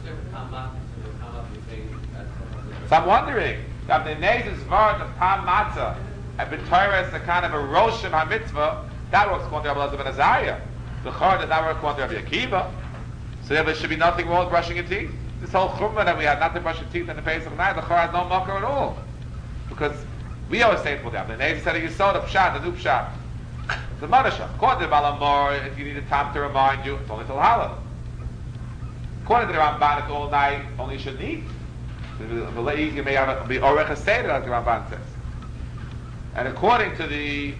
S1: So I'm wondering, that the Nez's word of tam matzah and b'Torah is a kind of a roshim ha-mitzvah, that works according to Rabbi Elazar ben Azariah. The chor does not work according to Rabbi Akiva. So there should be nothing wrong with brushing your teeth. This whole chumrah that we had not to brush your teeth in the Pesach night, the chor has no mocker at all. Because we always say it for them. The Nez said, you saw the pshat, the new pshat. The Madashah. According to the Balamor, if you need a time to remind you, it's only till Halal. According to the Ramban, it's all night, only you should eat. You may have a orech haseder, like the Ramban says. And according to the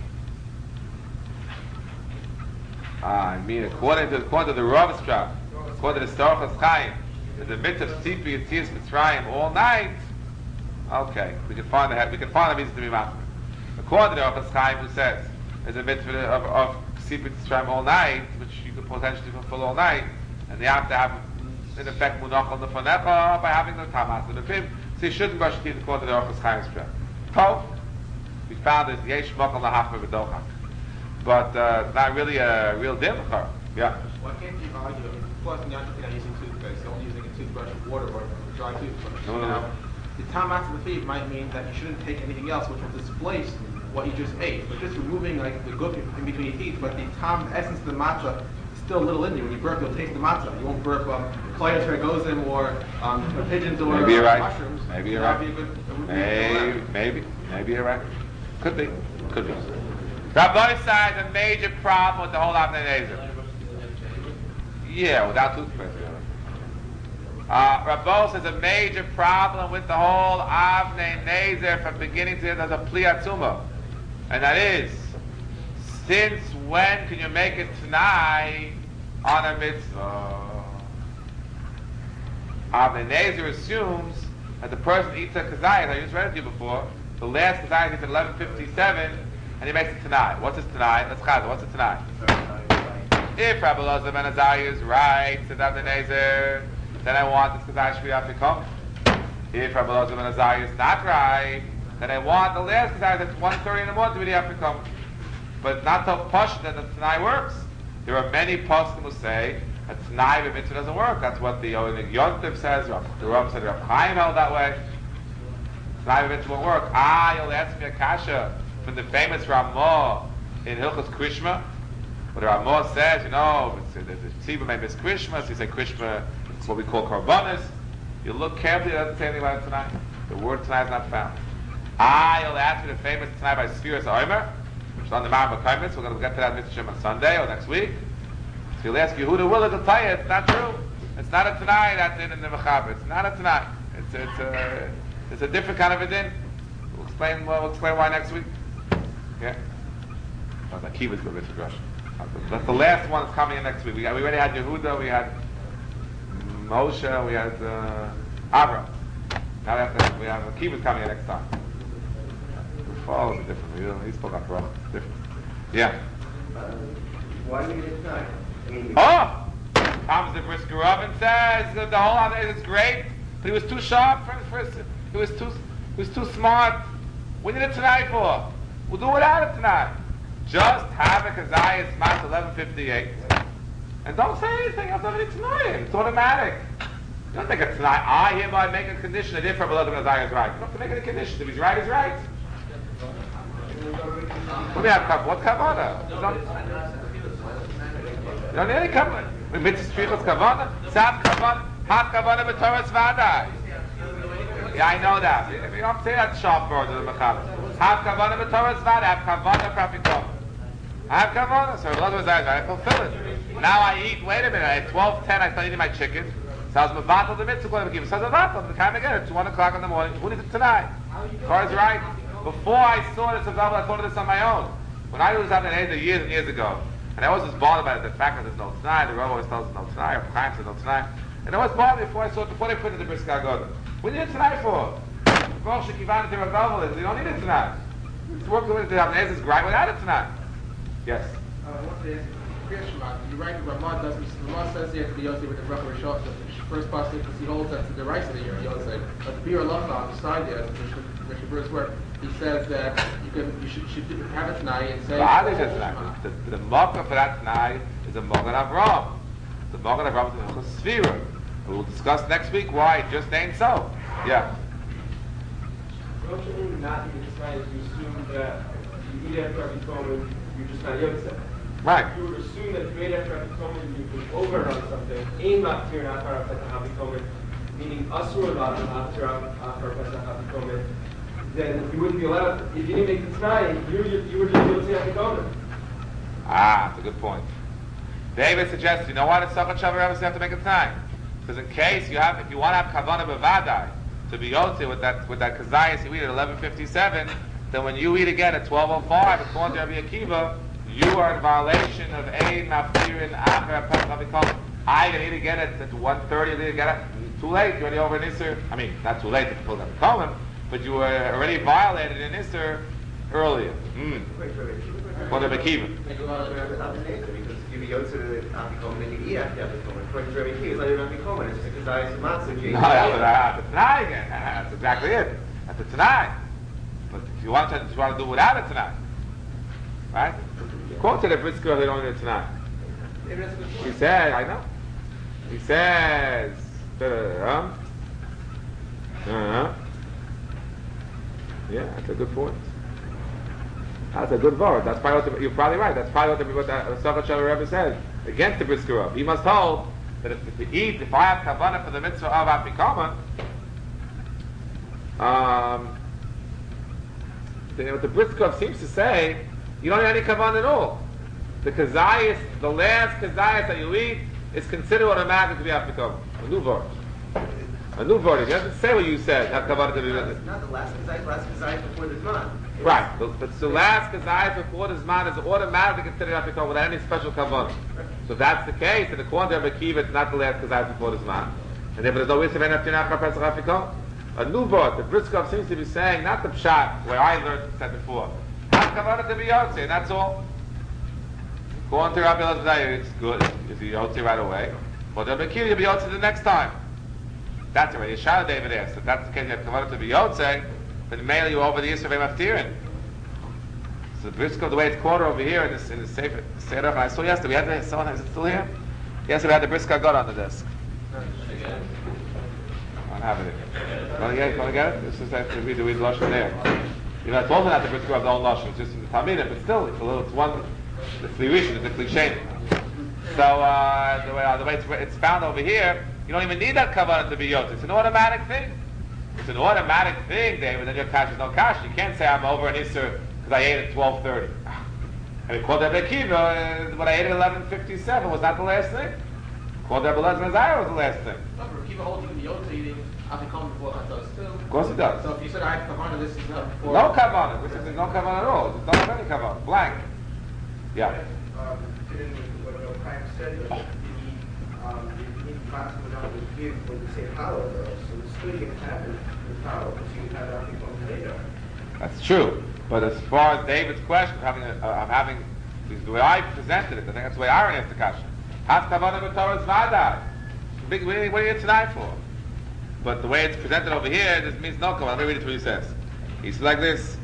S1: according to the Rav's pshat, according to the Storchas Chaim, in the midst of Tzipi and Tzias Mitzrayim all night. Okay, we can find the reason to be mafkir. According to the Rav's Chaim, who says there's a mitzvah of Tzipi and Mitzrayim all night, which you could potentially fulfill all night, and they have to have in effect munach on the fanecha by having the tamas and the pim. So you shouldn't brush your teeth according to the Rav's Chaim's pshat. So we found that yesh mokal lahachmer v'dochak. But it's not really a real dim. Yeah.
S2: Why can't you argue? Of course, you're not using toothpaste, you're only using a toothbrush of water or a dry toothbrush.
S1: No.
S2: The tam matzah b'fiv might mean that you shouldn't take anything else which will displace what you just ate. But just removing like the guk in between your teeth, but the tam essence of the matzah is still a little in there. When you burp, you'll taste the matzah. You won't burp koyas ragozim or pigeons or
S1: maybe you're right.
S2: mushrooms.
S1: Maybe you're right. Maybe you're right. Could be. Rabbi says a major problem with the whole Avnei Nezer. Yeah, without toothpaste. Rabbi says a major problem with the whole Avnei Nezer from beginning to end. There's a pli atzuma, and that is, since when can you make it tonight on a mitzvah? Avnei Nezer assumes that the person eats a kazayas. I just read it to you before. The last kazayas is at 11:57. And he makes it tonight. What's it tonight? Let's chazal. What's it tonight? If Rabbi Elazar ben Azariah is right, says Avnei Nezer, then I want this kazayas shviyah to come. If Rabbi Elazar ben Azariah is not right, then I want the last kazayas at 1:30 in the morning to be the come. But it's not so posh that the tonight works. There are many poskim who say that tonight the mitzvah doesn't work. That's what the Yontif says. The Rav said Rav Chaim held that way. Tonight the mitzvah won't work. You'll ask me a kasha from the famous Ramah in Hilchos Krishma, where the Ramah says, the tzibur may miss Krishma, so you say Krishma, it's what we call korbanos. You look carefully, it doesn't say anything about it tonight. The word tonight is not found. You'll ask me the famous tonight by Sfiras Omer, which is on the Mount Mekaymis. We're going to get to that mitzvah on Sunday or next week. So you'll ask Yehuda Willig will tell you it's not true. It's not a tonight that's in the Mechaber. It's not a tonight. It's a different kind of a din. We'll explain why next week. Yeah. Akiva's good with Rosh. That's the last one that's coming in next week. We already had Yehuda, we had Moshe, we had Avram. Now we have Akiva's coming in next time. The fall is different. He spoke on Rosh. Different. Yeah.
S4: Why do you get it tonight?
S1: Thomas the Brisker Robin says that the whole other is great, but he was too sharp for he was too smart. What did it tonight for? We'll do without it tonight. Just have a kazayas mas 11:58, and don't say anything else of it tonight. It's automatic. You don't make it tonight. I hereby make a condition that if Rabbi Elazar ben Azariah is right. You don't have to make it a condition. If he's right, he's right. What do we have? What kavanah? You don't need any kavanah. We mitzvah strichos kavanah, sad kavanah, hot kavanah b'Torah tzvadai. Yeah, I know that. You don't say that sharp word to the mechaber. Have kavanah b'Torah tzvadai. Have kavanah prafikov. I have kavanah. So Rabbi Elazar ben Azariah, I fulfill it. Now I eat. Wait a minute. At 12:10, I start eating my chicken. Says Mabatal the mitzvah according to Kiva. Says Mabatal the time again. It's 1 o'clock in the morning. Who needs it tonight? Car's right. Before I saw this available, I thought of this on my own. When I was having an years and years ago, and I was just bothered by the fact that there's no tonight. The Rav always tells us no tonight. Or Chaim says no tonight. And I was bothered before I saw it. Before they put it in the Brisker Agoda. What do you need it tonight for? Baruch Shekivan to available is. You don't need it tonight. It's working with the Ezra's great without it tonight. Yes.
S2: I want to ask you're right, the Ramah says you have to be Yosef with the Bracha Rishon, the first passage, because he holds that to the right of the year, Yosef. But the Bir Lacha on the side there, the Shabbos work, he says that you should have it tonight and say...
S1: The Mocha for that tonight is a Mocha Avram. The Mocha Avram is a Sphira. We'll discuss next week why it just ain't so. Yeah.
S5: Don't you mean not even tonight if you assume that you eat after Afikomen, you're just not Yosef?
S1: Right.
S5: You would assume that if you ate after Afikomen, you could over on something. Aim Maftir after Afikomen, meaning Asur after Afikomen, then you wouldn't be allowed, if you didn't make the tonight, you were just Yosef Afikomen.
S1: That's a good point. David suggests, you know why the Sachat Shavuot have to make a time? Because in case if you want to have Kavanah Bevadai, to be Yotze with that Kazayas you eat at 11:57, then when you eat again at 12:05, according to Rabbi Akiva, you are in violation of Ein Maftirin Acher Pesach Avikomen. I can eat again at 1:30, you get it too late, you're already over in Isser. I mean, not too late to pull that Avikomen, but you were already violated in Isser earlier. According to Rabbi Akiva.
S4: Because if you go to the Afikomen, then you eat after Afikomen. According to Rabbi Akiva, it's not even Afikomen, it's just a Kazayas Matzah.
S1: No, that's the tonight again. That's exactly it. That's the tonight. But if you want to do without it tonight, right? Quote to the Brisker, they don't need it tonight. He said, I know. He says, yeah, that's a good point. That's a good word. That's probably what you're probably right. That's probably what the Sachat Shavuot Rebbe said against the Brisker. He must hold that if I have kavanah for the mitzvah of Afikomen, what the Brisker seems to say, you don't need any kavanah at all. The kazayas, the last kazayas that you eat, is considered automatic to be Afikomen. A new word. A new word. It doesn't say what you said. Have kavanah to be.
S4: It's not the last kazayas before the Zman.
S1: Right, but the last kazayas before the Zman is automatically considered Afikomen without any special kavanah. So if that's the case, and according to Rabbi Akiva, it's not the last kazayas before the Zman. And therefore there's no reason to have Pesach Afikomen. A new word, the Briskov seems to be saying, not the Pshat, where I learned said before. Have kavanah to be Yotze, and that's all. According to Rabbi Elazar, it's good if you Yotze right away. But Rabbi Akiva, you'll be Yotze the next time. That's already a Shah David asked. If that's the case, you have kavanah to be Yotze, then mail you over the Yisrael Maftirin. So the Briskov, the way it's quoted over here in the Sefer, and I saw yesterday, we had the, someone, is it still here? Yesterday we had the Briskov got on the desk. I don't have it. Want to get it? This is after we read the Lashon there. You know, it's also not the Briskov of the own Lashon, it's just in the Talmidim, but still, it's one, the Flirishin, it's a cliche. So, the way it's found over here, you don't even need that kavanah to be Yotze. It's an automatic thing. It's an automatic thing, David, then your cash is no cash. You can't say I'm over an Isser because I ate at 12:30. And according to Rabbi Akiva, what I ate at 11:57 was not the last thing. According to Rabbi Elazar was the last thing.
S2: No, but Rabbi Akiva holds you the Yotze eating Afikomen before Chatzos too.
S1: Of course it does.
S2: So if you said I have kavanah, this is not before...
S1: No kavanah. This is no kavanah at all. Just don't have any kavanah. Blank. Yeah.
S6: Didn't what Chaim said that the class would not give when you say hollow though, so it's still going to happen with hollow because you have Afikomen later.
S1: That's true. But as far as David's question of having the way I presented it, I think that's the way Aaron asked the question. Has kavanah b'Torah's vaday? What are you here tonight for? But the way it's presented over here, this means no kavanah. Let me read it what he says. He says like this.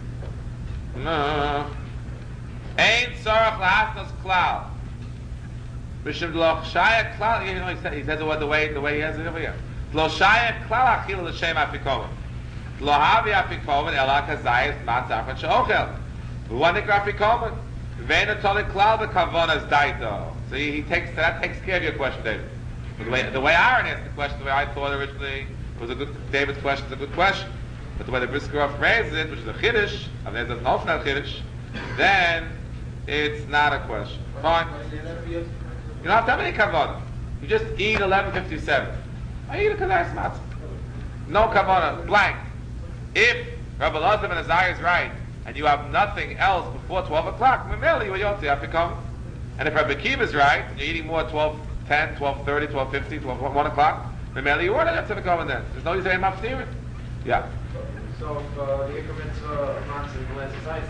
S1: No. Ein tzarach la'asnos klal. B'shem lo shaya klal. You know, he says it the way he has it over here. Lo shaya klal achil l'shem Afikomen. Lo havi Afikomen ela kazayis matzach and she'ochel. V'wan nikra Afikomen. V'ein atoli klal b'kavonas daito. So he takes care of your question, David. The way Aaron asked the question, the way I thought originally, David's question is a good question. But the way the Brisker phrases it, which is a chiddush, and there's an ofnal chiddush, then it's not a question. Fine. You don't have to have any kavanah. You just eat 11:57. I eat a kazayas matzah. No kavanah, blank. If Rabbi Elazar ben Azariah is right, and you have nothing else before 12 o'clock, Memeli, you have to come. And if Rabbi Akiva is right, and you're eating more at 12:10, 12:30, 12:50, 1 o'clock, Memeli, you order to come in then. There's no use in maftirin. Yeah.
S5: So if the increments of matzah in the last size,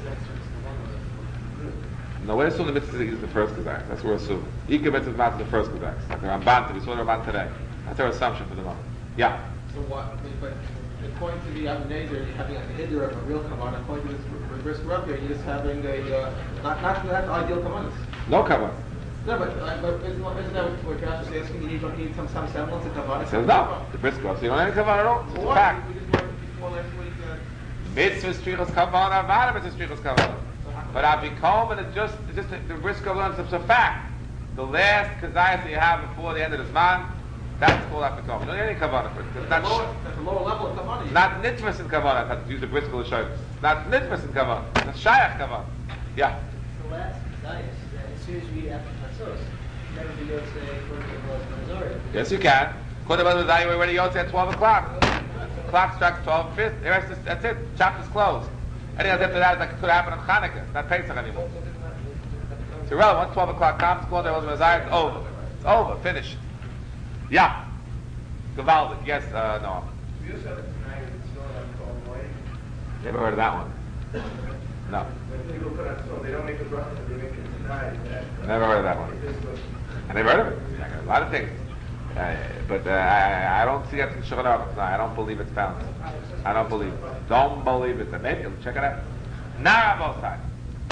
S1: No, we're assuming the mitzvah is the first kazayas. That's what we're assuming. Ikabetz is not the first kazayas. Like the Ramban, we saw the Ramban today. That's our assumption for the moment. Yeah.
S2: So what? But according to the Abu Nazer, you're having like a hiddur of a real kavanah. According to this reverse rub here, you're just having a not the ideal kavanahs.
S1: No kavanah.
S2: No, but isn't that what Josh is asking? You need some semblance of kavanah.
S1: Says no. The briscoe. So you don't have any kavanah at all. It's a fact.
S2: We just learned before last week.
S1: Mitzvah strichos kavanah, vada mitzvah strichos kavanah. But Avikom and just the briscoe learns it's a fact. The last kazayas that you have before the end of the zman, that's called Avikom. You don't need any kavanah for it. It's
S2: That's a lower level of kavanah.
S1: not nitmas in kavanah. That's to use the briscoe to show you. It's not nitmas in kavanah. It's shayach kavanah. Yeah.
S7: The last Zayas, as soon as you eat after Chatzos, never be Yotzei according to the Lord's Mazoria.
S1: Yes, you can. According to the Mazoria, we're already Yotzei at 12 o'clock. Clock strikes 12, 5th. The rest is, that's it. Chapter's closed. Anything else after that is like it could happen on Chanukah. It's not Pesach anymore. It's irrelevant. Once 12 o'clock comes, according to the Mazoria, it's over. It's over. Finished. Yeah. Gavaldik. Yes, no.
S6: We also have it tonight, it's still not called away.
S1: Never heard of that one. No.
S6: When people put on stone, they don't make a bracha, they make it tonight.
S1: Never heard of that one. I never heard of it. I got a lot of things. But I don't see that in Shulchan Aruch. No, I don't believe it's found. I don't believe it. Don't believe it. Maybe you'll check it out. Nara both sides.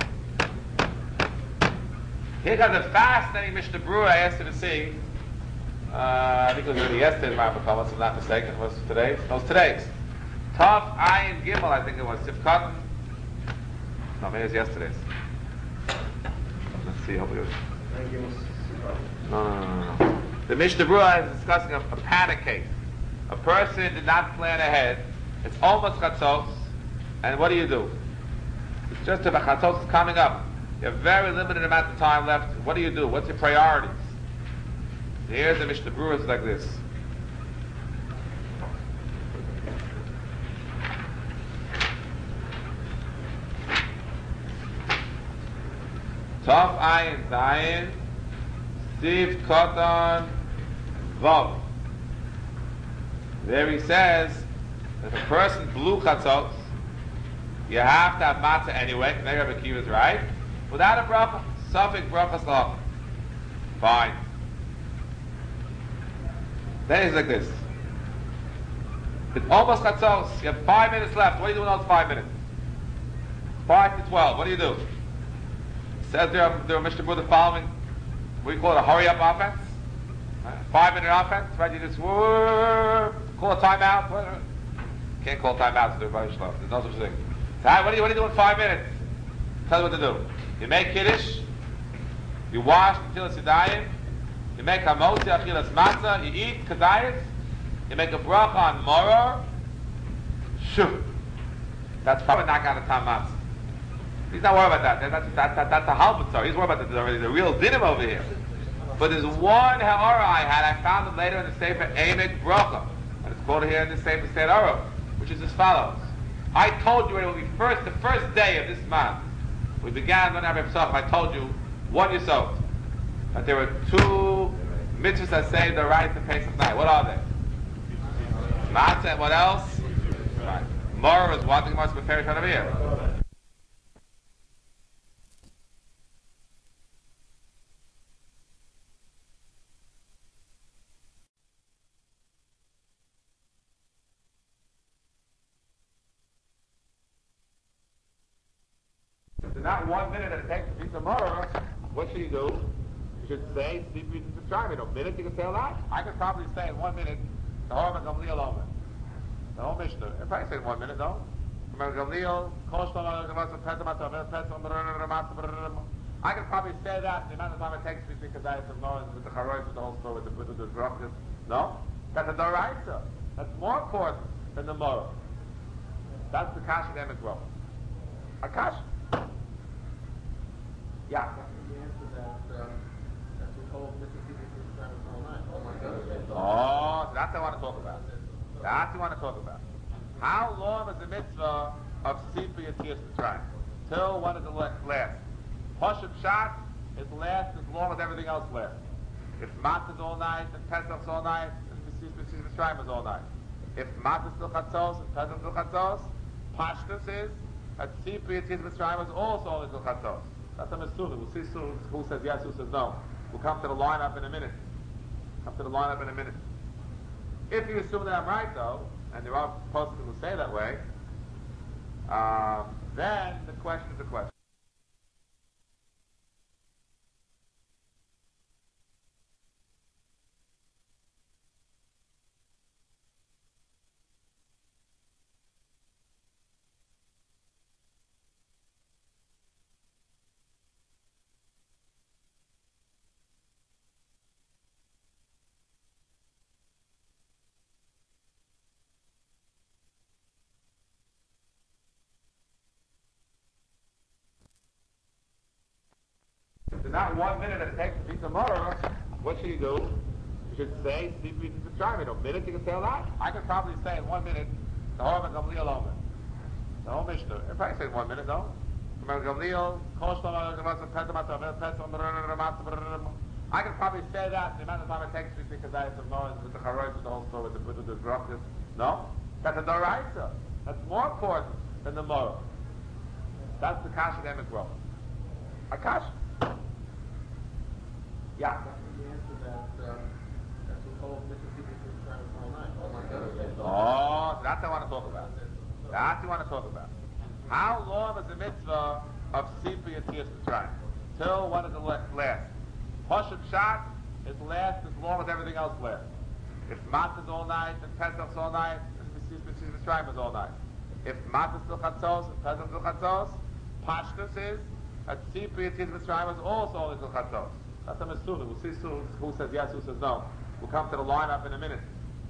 S1: Here comes a fascinating Mishnah Brewer I asked you to see. I think it was really yesterday's Ma'amakam, if I'm not mistaken. Was it today's? No, it was today's. Tov Ayin Gimel, I think it was. Sifkat. No, maybe it was yesterday's. Let's see, hopefully it was. No. The Mishnah Berurah is discussing a panic case. A person did not plan ahead. It's almost Chatzos. And what do? It's just about Chatzos is coming up. You have very limited amount of time left. What do you do? What's your priorities? Here's the Mishnah Berurah, it's like this. Tov Ayin Zayin Siv Koton Vav. There he says that if a person blew chatzos, you have to have matzah anyway. Maybe Rabbi Akiva is right. Without a bracha, suffix brachas law. Fine. Then he's like this. It's almost chatzos. You have 5 minutes left. What do you do in those 5 minutes? 5 to 12. What do you do? It says there are Mishnah Berurah the following. We call it a hurry-up offense. 5-minute offense, right? You just call a timeout. Can't call timeouts. So everybody's slow. There's no such thing. So what do you do in 5 minutes? Tell you what to do. You make kiddush. You wash Netilas Yadayim. You make hamotzi achilas matzah. You eat kadayis. You make a bracha on moror. Shoo. That's probably not going to time matzah. He's not worried about that. That's a halbatzar. He's worried about the real dinim over here. But there's one ha'ara I had. I found it later in the Sefer Emek Bracha. And it's quoted here in the Sefer Seder Aruch, which is as follows. I told you it will be the first day of this month. We began on Rabbi Pesach. I told you one Yesod. That there were 2 mitzvahs that say the right to Pesach night. What are they? Matzah and what else? Right. Moror is one thing must be fair over here. So not 1 minute that it takes to be tomorrow. What should you do? You should say, sleep reasons to try. In a minute you can say a lot. I could probably say in 1 minute, the Horma Gamliel Omer. The whole Mishnah. If I say in 1 minute, no. Gamliel, I could probably say that in the amount of time it takes me because I have some knowledge with the Charois, with the whole story, with the Drachas. No? That's a Doraisa. That's more important than the moral. That's the Kash Emek Bracha. A Kash. Yeah. Oh, so that's That's what we want to talk about. How long is the mitzvah of Sipur Yetzias Mitzrayim? Till when does it last? Hoshim Shat, it lasts as long as everything else lasts. If Matzah is all night, and Pesach's all night, and Yetzias Mitzrayim is all night. If Matzah is still Chatzos, and Pesach is still Chatzos, Pashtus is that Sipur Yetzias Mitzrayim is also only till Chatzos. That's a Mesula. We'll see soon who says yes, who says no. We'll come to the lineup in a minute. If you assume that I'm right, though, and there are postscripts who say that way, then the question is a question. So not 1 minute it takes to be tomorrow. What should you do? You should say, Sipur Yetzias Mitzrayim. In a minute you can say a lot. I could probably say in 1 minute, the whole Gamliel Omer. The whole Mishnah. If I say in 1 minute, no. Gamliel, I could probably say that the amount of time it takes me because I have some noise with the Charois, with the whole story, with the Brachas. No? That's a Doraisa. That's more important than the moral. That's the Kasha Demek Brach. A Kasha. Yeah. Oh, so that's what I want to talk about. How long is the mitzvah of Sipur Yetzias Mitzrayim? Till when does it last? Hoshim Shat, it lasts as long as everything else lasts. If Matzah is all night, and Pesach's all night, and Yetzias Mitzrayim is all night. If Matzah is still Chatzos, and Pesach is still Chatzos, Pashtus is that Sipur Yetzias Mitzrayim is also only till Chatzos. That's a Mesula. We'll see soon who says yes, who says no. We'll come to the lineup in a minute.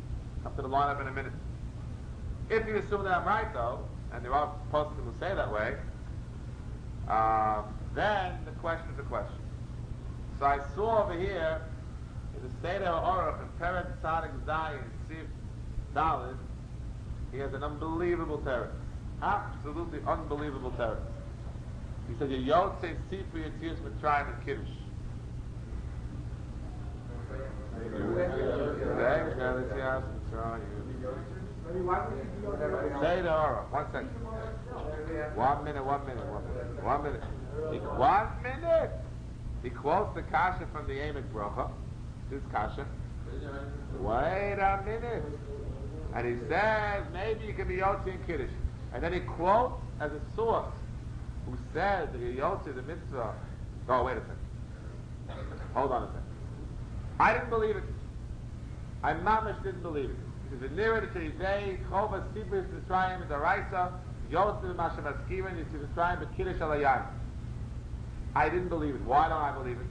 S1: If you assume that I'm right, though, and there are postscripts who say that way, then the question is a question. So I saw over here in the Seder HaOruch in Perek Tzadik Zayin Sif Daled, he has an unbelievable teretz, absolutely unbelievable teretz. He said, "You Yotzei Sipur Yetzias Mitzrayim and Kiddush." Say the Aura. 1 second. 1 minute. 1 minute. He quotes the Kasha from the Emek Bracha. This Kasha. Wait a minute. And he says, maybe you can be Yotzi and Kiddush. And then he quotes as a source who says that Yotzi the mitzvah. Oh, wait a second. Hold on a second. I didn't believe it. I mamish didn't believe it. Because the nearer to Shizei, Chova Sipur Yetzias Mitzrayim is a Raisa, Yotzi Mashem Askirin, Yetzias Mitzrayim, but Kiddush Alayayim. I didn't believe it. Why don't I believe it?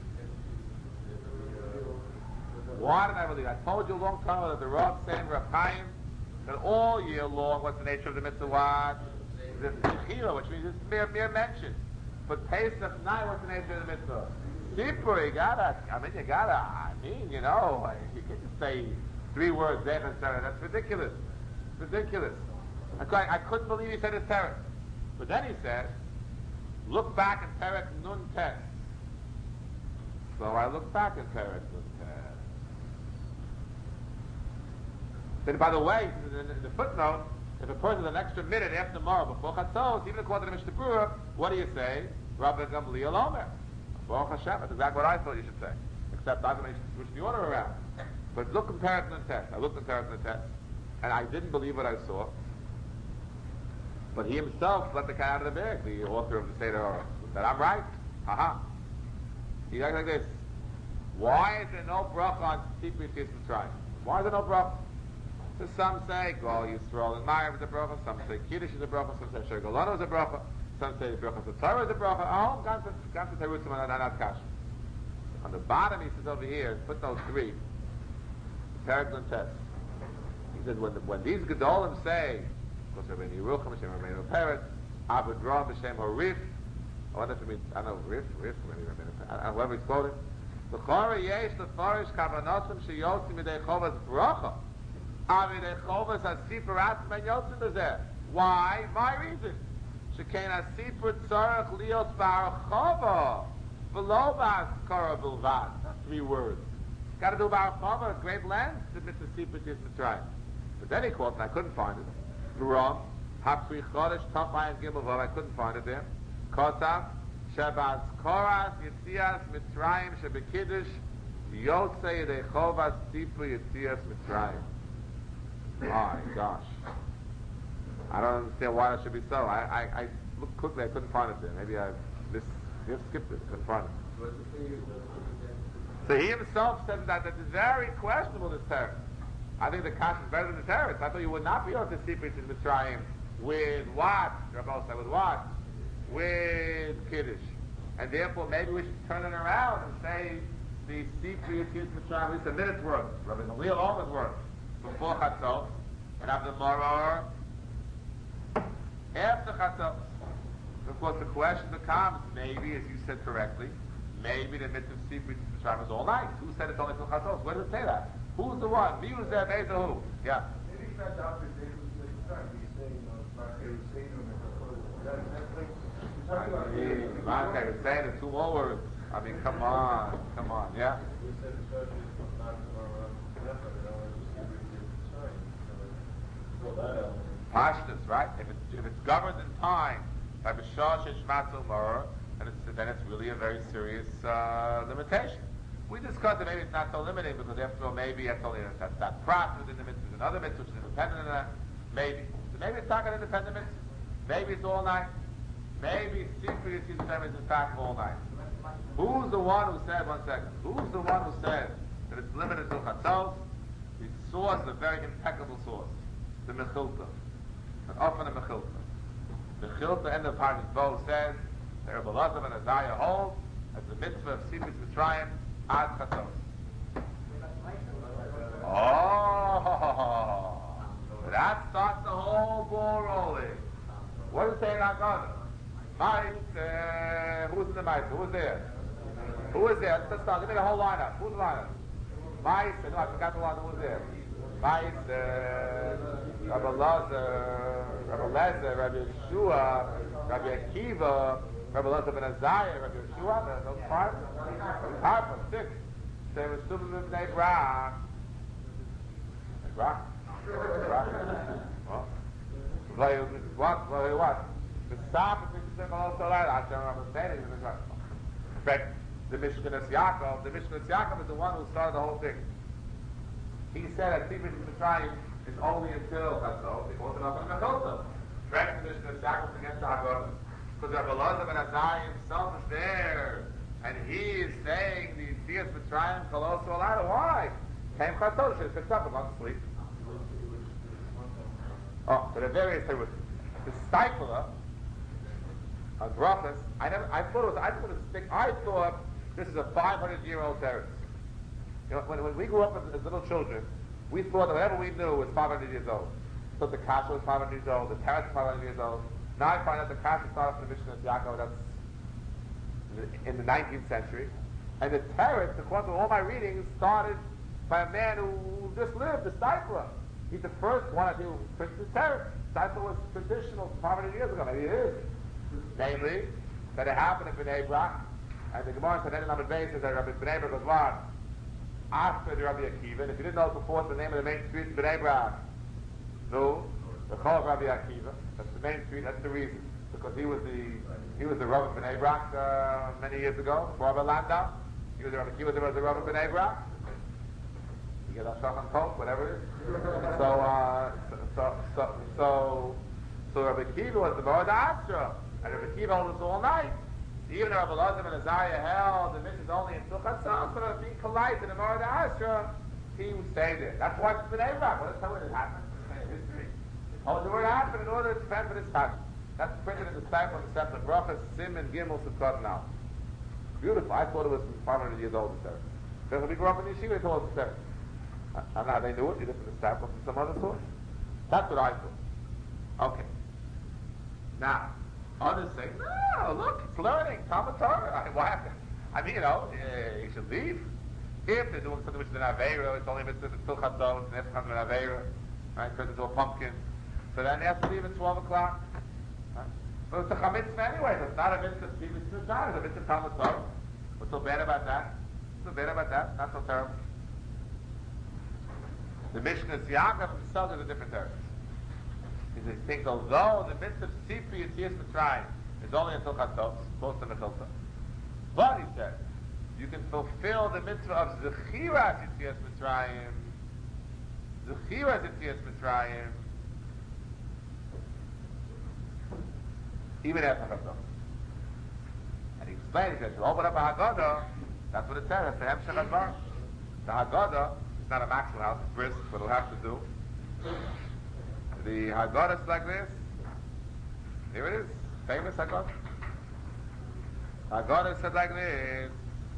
S1: Why didn't I believe it? I told you a long time ago that the Rav saying Rav Chaim that all year long, what's the nature of the mitzvah? What? The Zechira, which means it's mere mention. But Pesach night, what's the nature of the mitzvah? Sipur, you gotta, you can just say 3 words, Zech and Sarah. That's ridiculous. I couldn't believe he said his Terek. But then he said, look back in Perek Nun Tes. So I look back in Perek Nun Tes. Then, by the way, in the footnote, if a person has an extra minute after tomorrow before Chatzos, even according to the Mishnah Berurah, what do you say? Rabbi Gamliel Omer. Baruch Hashem. That's exactly what I thought you should say. Except I'm going to switch the order around. But look in Perek Nun Tes. I looked in Perek Nun Tes, and I didn't believe what I saw. But he himself let the cat out of the bag, the author of the Seder HaOruch. That I'm right. Haha. He acts like this. Why is there no bracha on Sipur Yetzias Mitzrayim? Why is there no bracha? So some say Gol Yisrael and Ma'ariv is a bracha. Some say Kiddush is a bracha. Some say Shegolano is a bracha. Some say the bracha of Torah is a bracha. Oh, Gam to Terutzim and Anat Kash. On the bottom, he says over here, footnote 3, Perek Nun Tes. He says when these Gedolim say, of course, Rabbeinu Yerucham, Hashem Rabbeinu Peretz, Abud Ram, Hashem Horif. I wonder if it means, I don't know, Rif, whoever he's quoting. The Chora Yesh Lefarish Kavanosim Sheyotzi Midei Chovas Bracha. Why? My reason. Shekain asipur tzarech liot ba'archava v'lo ba'askara bilvad. 3 words. Got to do ba'archava, great land, to mitzvah sipur tis mitzrayim. But then he quotes, and I couldn't find it. Wrong. Hapri chodesh tafai and gimel vav. I couldn't find it there. Kotav shebaz koras yitzias mitzrayim shebekiddush yotzei rechovas sipur yitzias mitzrayim. My gosh. I don't understand why that should be so. I looked quickly, I couldn't find it there. Maybe I skipped it, couldn't find it. So he himself said that it's very questionable, this teretz. I think the Kash is better than the teretz. I thought you would not be able to see in Mitzrayim with what? Rabbi said, with what? With Kiddush. And therefore maybe we should turn it around and say the Sipri of Kiddush Mitzrayim, at least a minute's worth, Rabbi Gamliel always worth, before Chatzot, and after Maror, after Chatzot. Of course, the question becomes, maybe, as you said correctly, maybe the mitzvah of Sipri Mitzrayim is all night. Who said it's only till Chatzot? Where does it say that? Who's the one? Me who's there, Beza who? Yeah.
S6: Maybe it's not out there, David was saying, he's saying,
S1: Mark was saying the 2 more words. I mean, come on, yeah? Pashtus, right? If it's governed in time by B'shah Sheshmatzel Mor, then it's really a very serious limitation. We discussed that maybe it's not so limiting because after all, maybe that's only that prat within the mitzvah, there's another mitzvah which is independent of that. Maybe. So maybe it's not an independent mitzvah. Maybe it's all night. Maybe Sipri is in fact all night. Who's the one who said, one second, who's the one who said that it's limited to Chatzos? The source, a very impeccable source. The Mechilta. And often a Mechilta. The Mechilta, end of Parshas Bo, says that Rabbi Elazar ben Azariah holds as the mitzvah of Sipri Mitzrayim ad Chatzos. Oh, that starts the whole ball rolling. What does it say in Haggadah? Who's in the mice? Who's there? Who is there? Let's start. Give me the whole lineup. Who's the lineup? Mice. No, I forgot the lineup. Who's there? Mice. Rabbi Elazar, Rabbi Yeshua, Rabbi Akiva, Rabbi Elazar ben Azariah, Rabbi Yeshua. Those 5? 5 or 6. They were stupid with Bnei Brak. Brak? What? The stop is the Mishkanas Yaakov. The Mishkanas Yaakov is the one who started the whole thing. He said that Sipri Mitzrayim is only until Chatzot. He calls it up in Mechilta. Correct the Mishkanas Yaakov against Haggadah because Rabbi Elazar ben Azariah himself is there, and he is saying the Siyas Mitzrayim Kolosu Alada. Why? Came Chatzot. She picked up and gone to sleep. Oh, so there are various things. The Stipler of Brachas, I thought this is a 500-year-old teretz. You know, when we grew up as little children, we thought that whatever we knew was 500 years old. So the Kasha was 500 years old, the teretz was 500 years old. Now I find out the Kasha started from the Mishkanas Yaakov, that's in the 19th century. And the teretz, according to all my readings, started by a man who just lived, the Stipler. He's the first one who printed the teretz. Stipler was traditional 500 years ago, maybe it is. Namely, that it happened in Bnei Brak, and the Gemara said, "Then on the basis that Rabbi Bnei Brak was what after the Rabbi Akiva." And if you didn't know it before, it's the name of the main street in Bnei Brak. No, the Chol of Rabbi Akiva. That's the main street. That's the reason, because he was the Rabbi Bnei Brak many years ago. Rabbi Landau, he was the Rabbi Akiva. There was the Rabbi Bnei Brak. You get a shochan coke, whatever it is. So Rabbi Akiva was the Morad Astra. And Rabbi Akiva held us all night. Even Rabbi Elazar ben Azariah held the mitzvah only until Chatzot, so that being polite in the Morad Astra, he would stay there. That's why it's been Abraham. Well, that's how it happened. It's history. Oh, the word happened in order to defend for this fact. That's printed in the Sefer on the Sefer Brachas, Sim and Gimel Sukkot now. Beautiful. I thought it was 500 years old, the Sefer. Because when we grew up in Yeshiva, they told us the Sefer. I don't know how they knew it, either from the Sefer or from some other source. That's what I thought. Okay. Now, others say, no, look, it's learning, Talmud Torah. Why have to? I mean, you should leave. If they're doing something which is an Aveira, it's only mitzvah, it's still chatzos, and it comes with an Aveira, right? Turns into a pumpkin. So then they have to leave at 12 o'clock. Right? But it's a chamitzvah anyway, so it's not a mitzvah, it's a mitzvah, it's a mitzvah Talmud Torah. What's so bad about that? What's so bad about that? Not so terrible. The Mishnah Yaakov himself is a different term. He thinks although the mitzvah of Sipri and Tiyas Mitzrayim is only until Chatzos, close to Mechilta, but he said, you can fulfill the mitzvah of Zechiras in Tiyas Mitzrayim, even after Chatzos. And he explained, he said, to open up a Haggadah, that's what it says, that's the Hemshech Advar. The Haggadah, it's not a maximum house, it's brisk, but it'll have to do. The Haggadah is like this. Here it is, famous Haggadah. Haggadah said like this.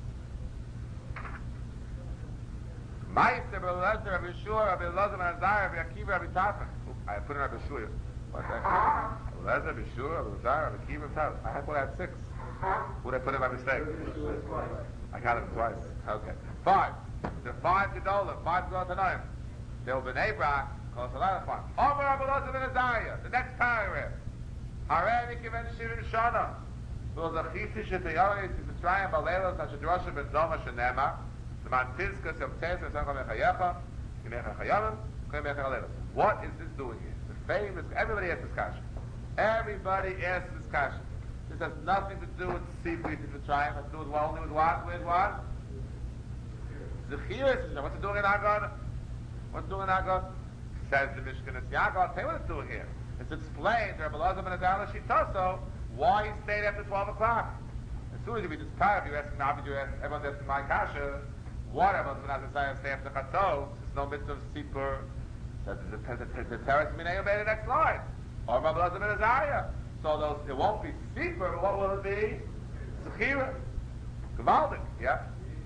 S1: Meister, Rabbi Elazar, Rabbi Shua, Rabbi Elazar, Rabbi Azar, Rabbi Akiva, Rabbi Tafan. I put in Rabbi Shua. What's that? Rabbi Elazar, Rabbi Shua, Rabbi Azar, Rabbi Akiva, Rabbi Tafan. I thought I had 6. Who did I put in by mistake? I counted them twice. Okay. 5. The 5 Gedolim, 5 Gedolim. There will be Bnei close a lot of fun. Over Rabbi Elazar ben Azariah, the next paragraph. Harei Nikiven Shivim Shana. Will the Chisi Shetayori to Mitzrayim Baleilos Hashadrosha Ben Zoma Shenema. The man Tizkas Yomtes and Sankom Echayecha. Yimecha Chayamim. Koyim Echa Aleilos. What is this doing here? The famous, everybody asks this question. Everybody asks this question. This has nothing to do with Sipri to Mitzrayim. It has to do with what? Only with what? With what? Zechiras. What's it doing in Haggadah? What's it doing in Haggadah? Says the Mishkan Yaakov. I'll tell you what it's doing here. It's explained to Rabbi Elazar ben Azariah Shitaso why he stayed after 12 o'clock. As soon as you read this paragraph, you're asking now, everyone's asking my kasha, what Rabbi Elazar ben Azariah stay after Chatzos? There's no mitzvah of Sipur. Says the Teres Minei obey the next line. Or Rabbi Elazar ben Azariah. So those, it won't be Sipur, but what will it be? Zechira. Gevaldik, yeah?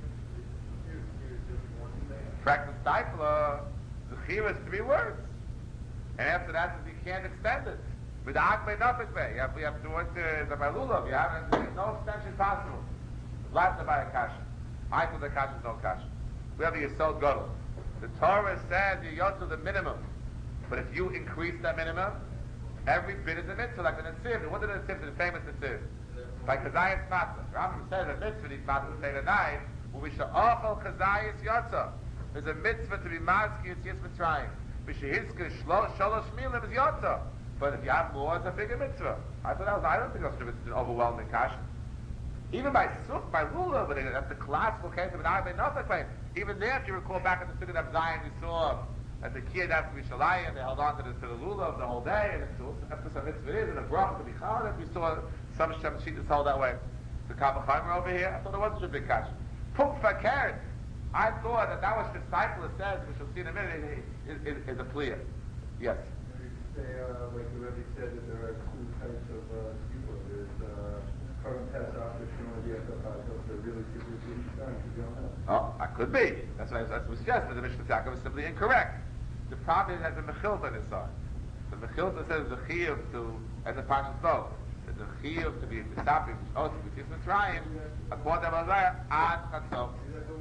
S1: Fragment Steipler. Zechira is 3 words. And after that, you can't extend it. With the Akbei Nafik you have to work the Balulav. There's no extension possible. Lots of Kasha. I thought the Kasha is no Kasha. We have the Yisod Gadol. The Torah says you go to the minimum. But if you increase that minimum, every bit is a mitzvah, like the Netziv. What did the Netziv, the famous Netziv? Like Chazayas Matzah. Rambam says a mitzvah, these matzahs say tonight, when we shall ochel Chazayas Yotza. There's a mitzvah to be Mazki, it's Yis Mitzrayim. B'shehizke Shalosh Milim is Yotza. But if you have more, it's a bigger mitzvah. I don't think that's an overwhelming kasha. Even by Suk, by Lulav, but that's the classical case of an Arbe Notha claim. Even there, if you recall back in the Sukkot of Zion, we saw that the kid has to be Shalayim, they held on to the Lulav the whole day, and it's also that's what a mitzvah is, and a bracha to be Chalav. We saw some Shem Shittas held that way. The Kabbalah over here, I thought it wasn't a big kasha. Puk Fakert. I thought that was the disciple says, which we'll see in a minute, is a clear. Yes.
S8: Say, like the Rebbe said, that there are 2 types of people. There's current Pesach, which can only be at the Pesach, they're really super each time because you don't have.
S1: Oh, that could be. That's what I was suggesting. The Mishnah Yaakov is simply incorrect. The prophet has a mechilta on his side. The mechilta says the chiyuv to, as a Parshas Bo, that the chiyuv to be misapi, which also which is Mitzrayim, according to Abazaya, ad chatzos.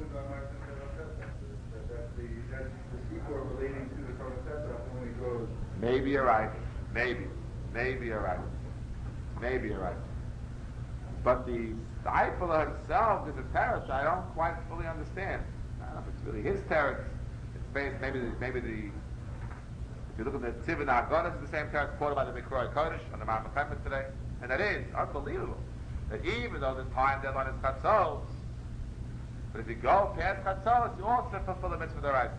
S8: That's the sequel relating to the current Pesach only goes.
S1: Maybe you're right. Maybe you're right. Maybe you're right. But the disciple himself is a teretz I don't quite fully understand. I don't know if it's really his teretz. It's based maybe the if you look at the Tivin Haggadah, it's the same teretz quoted by the Mikroi Kodesh on the Mount Mechemeth today, and that is unbelievable. That even though the time deadline is Chatzos, but if you go past Chatzos, you also fulfill the mitzvah d'oraisa.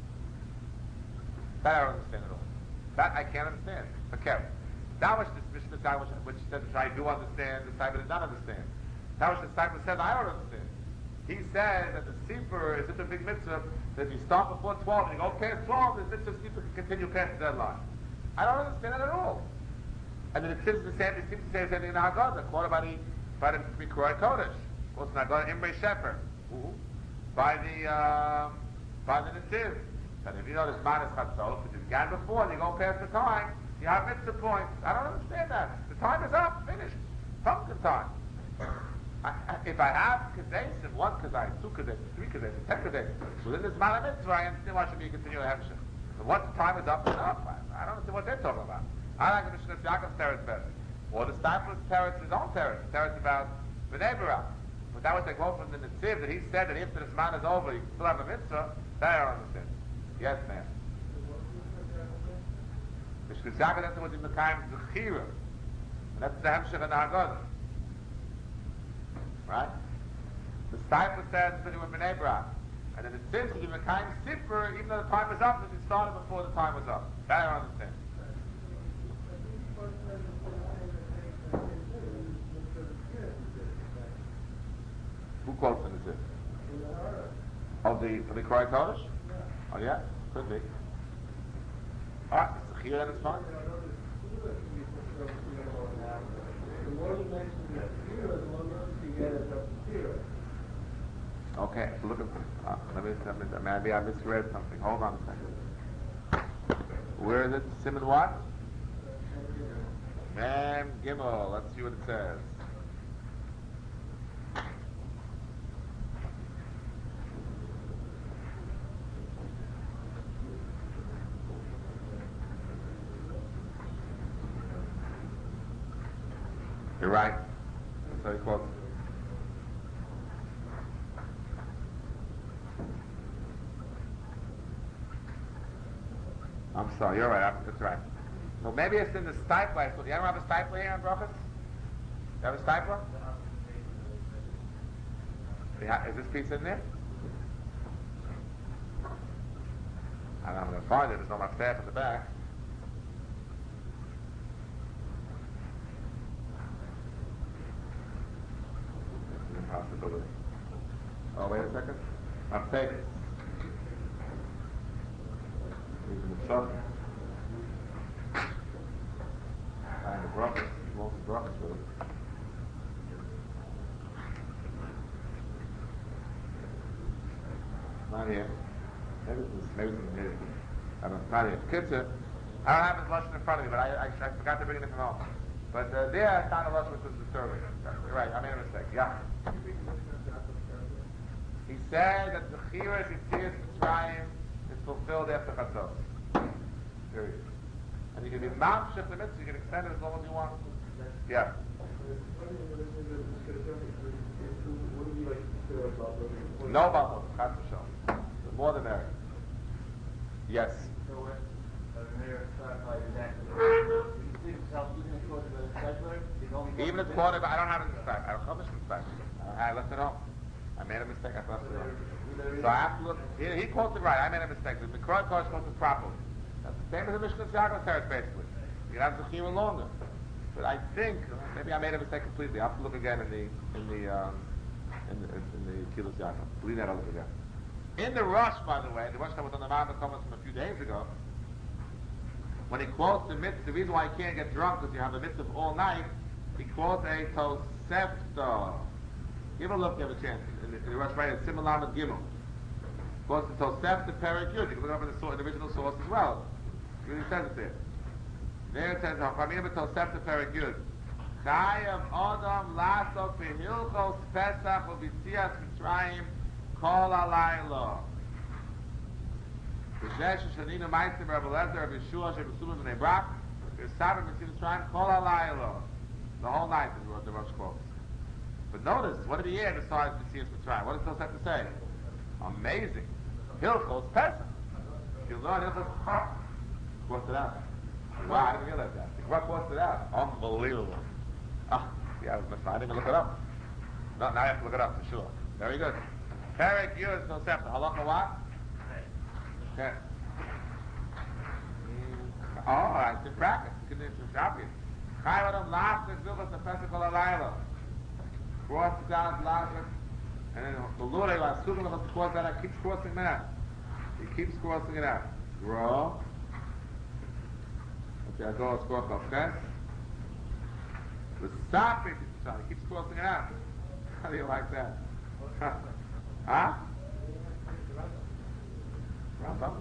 S1: That I don't understand at all. That I can't understand. Okay. That was the Mishnah which says, which I do understand, the disciple did not understand. That was the disciple said, I don't understand. He said that the Sipur is such a big mitzvah that if you start before 12 and you go past 12, the mitzvah Sipur can continue past the deadline. I don't understand that at all. And then it seems to say the same thing in the Haggadah, quoted by the Mikroi Kodesh. Also in Haggadah, Imrei Shepherd. By the Netziv. And if you know this man is chatzos, but you began before and you go past the time, you have mitzvah points. I don't understand that. The time is up, finished. Pumpkin time. If I have kadesim, 1 kadesim, 2 kadesim, 3 kadesim, 10 kadesim, within this man of mitzvah, I understand why should be a continual hemshech. But once the time is up, it's up. I don't understand what they're talking about. I like the Mishnah Yaakov's teretz better. Or the Stapler's teretz, his own teretz. Teretz about B'nai Barak. But that was the quote from the Netziv that he said that if this man is over, you can still have a mitzvah. That I don't understand. Yes, ma'am. Mishnah Yaakov, that's what the Mekayim Zechira. And that's the hemshech and the Haggadah. Right? The Stapler says that it was B'nai Barak. And then it says that the Mekayim Sifra, even though the time was up, that it started before the time was up. That I don't understand. Who quotes in the Sif? Of the Korah Kodesh? Oh yeah, could be. Alright, it's a chiyah and it's fine. Okay, look at maybe I misread something. Hold on a second. Where is it? Simon what? Mem Gimel. Let's see what it says. You're right. That's how he quotes. I'm sorry, you're right. That's right. So maybe it's in the stipler. So you don't have a stipler here on Brachos? You have a stipler? Is this piece in there? I'm going to find it. There's no much staff at the back. Possibility. Oh, wait a second. I'm taking it. Using the sun. And the Brachos. Most of the Brachos with it. Not here. Maybe it's here. I don't know. Not here. Kitzer. I don't have his lesson in front of me, but I forgot to bring it from home. But there I found a lesson which was disturbing. Right, I made a mistake. Yeah. He said that the Chiras Yitzias Mitzrayim is fulfilled after Chatzos. Period. And you can be mamshech the mitzvah, you can extend it as long as you want. Yeah. No bubble, Chas v'Shalom. The more the merrier. Yes. Even it's quoted, I don't have it in the stack. I don't publish in the stack. I left it home. I made a mistake. I left it home. So I have to look. He quotes it right. I made a mistake. The Korah Kodesh quotes it properly. That's the same as the Mishnah Yaakov's teretz, basically. You can have the chiyuv longer. But I think maybe I made a mistake completely. I have to look again in the Kilos Yaakov. Believe that, I'll look again. In the Rush, by the way, the Rush that was on the Mount comments from a few days ago, when he quotes the mitzvah, the reason why you can't get drunk because you have a mitzvah all night, he quotes a Tosefta. Give a look, give a chance. In the Rush, right? It's similar with Gimel. Quotes the Tosefta Perek Yud. You can look up in the original source as well. It really says it there. There it says, Hachamim Tosefta Perek Yud. Chayav Adam Lasok Behilchos Pesach Ubitzias Mitzrayim Kol Alayla. V'zeh Shanina Meitzim Rabbi Lezer Rabbi Yeshua Shebesumim B'nei Brak V'saber Mitzrayim Kol Alayla. The whole night is what the Rosh quotes. But notice, what did he add besides Mitzvah Mitzrayim? What does Tosef have to say? Amazing. Hilchos Pesach. You learn Hilchos quotes it out. Wow, I didn't realize that. What quotes it out? Unbelievable. Yeah, I didn't look it up. No, now I have to look it up for sure. Very good. Perek Yud Tosef. Halacha what? Okay. Oh, it's in brackets. It's in Shabbos. Chayv Adam last is Hilchos Pesach Kol Alayla. Cross it down, last it. And then the Lord, that keeps crossing that. He keeps crossing it out. Grow. Okay, I go, let's go up, okay? The stop it, he keeps crossing it out. How do you like that? Huh? Rambam?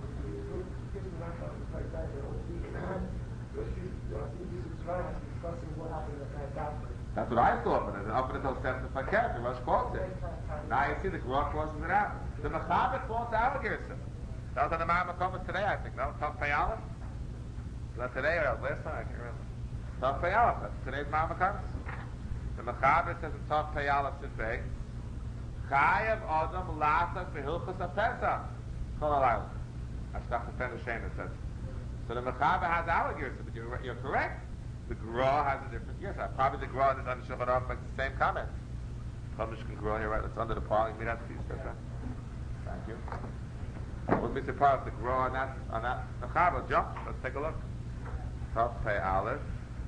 S1: That's what I thought, but up until 7 if I careful. Rosh quotes it. Now you see the Gra closes it out. The Mechaber quotes our Gersa. That was on the Ma'amah Komas today, I think. No, Tov Pei Aleph. Was that today or last time? I can't remember. Tov Pei Aleph. That's today's Ma'amah Komas. The Mechaber says in Tov Pei Aleph Sifei, Chayav Adam Lasak Behilchus HaPesach Kol Halayla. That's not the Fen Hashem that says. So the Mechaber has our Gersa, but you're correct. The Gra has a different Gersa. Probably the Gra is on the Shulchan Aruch makes the same comment. Mishkan Gra here, right? That's under the Parling. Thank you. Wouldn't be surprised if the Gra on that Mechaber jumps. Let's take a look. Tov Pei Aleph.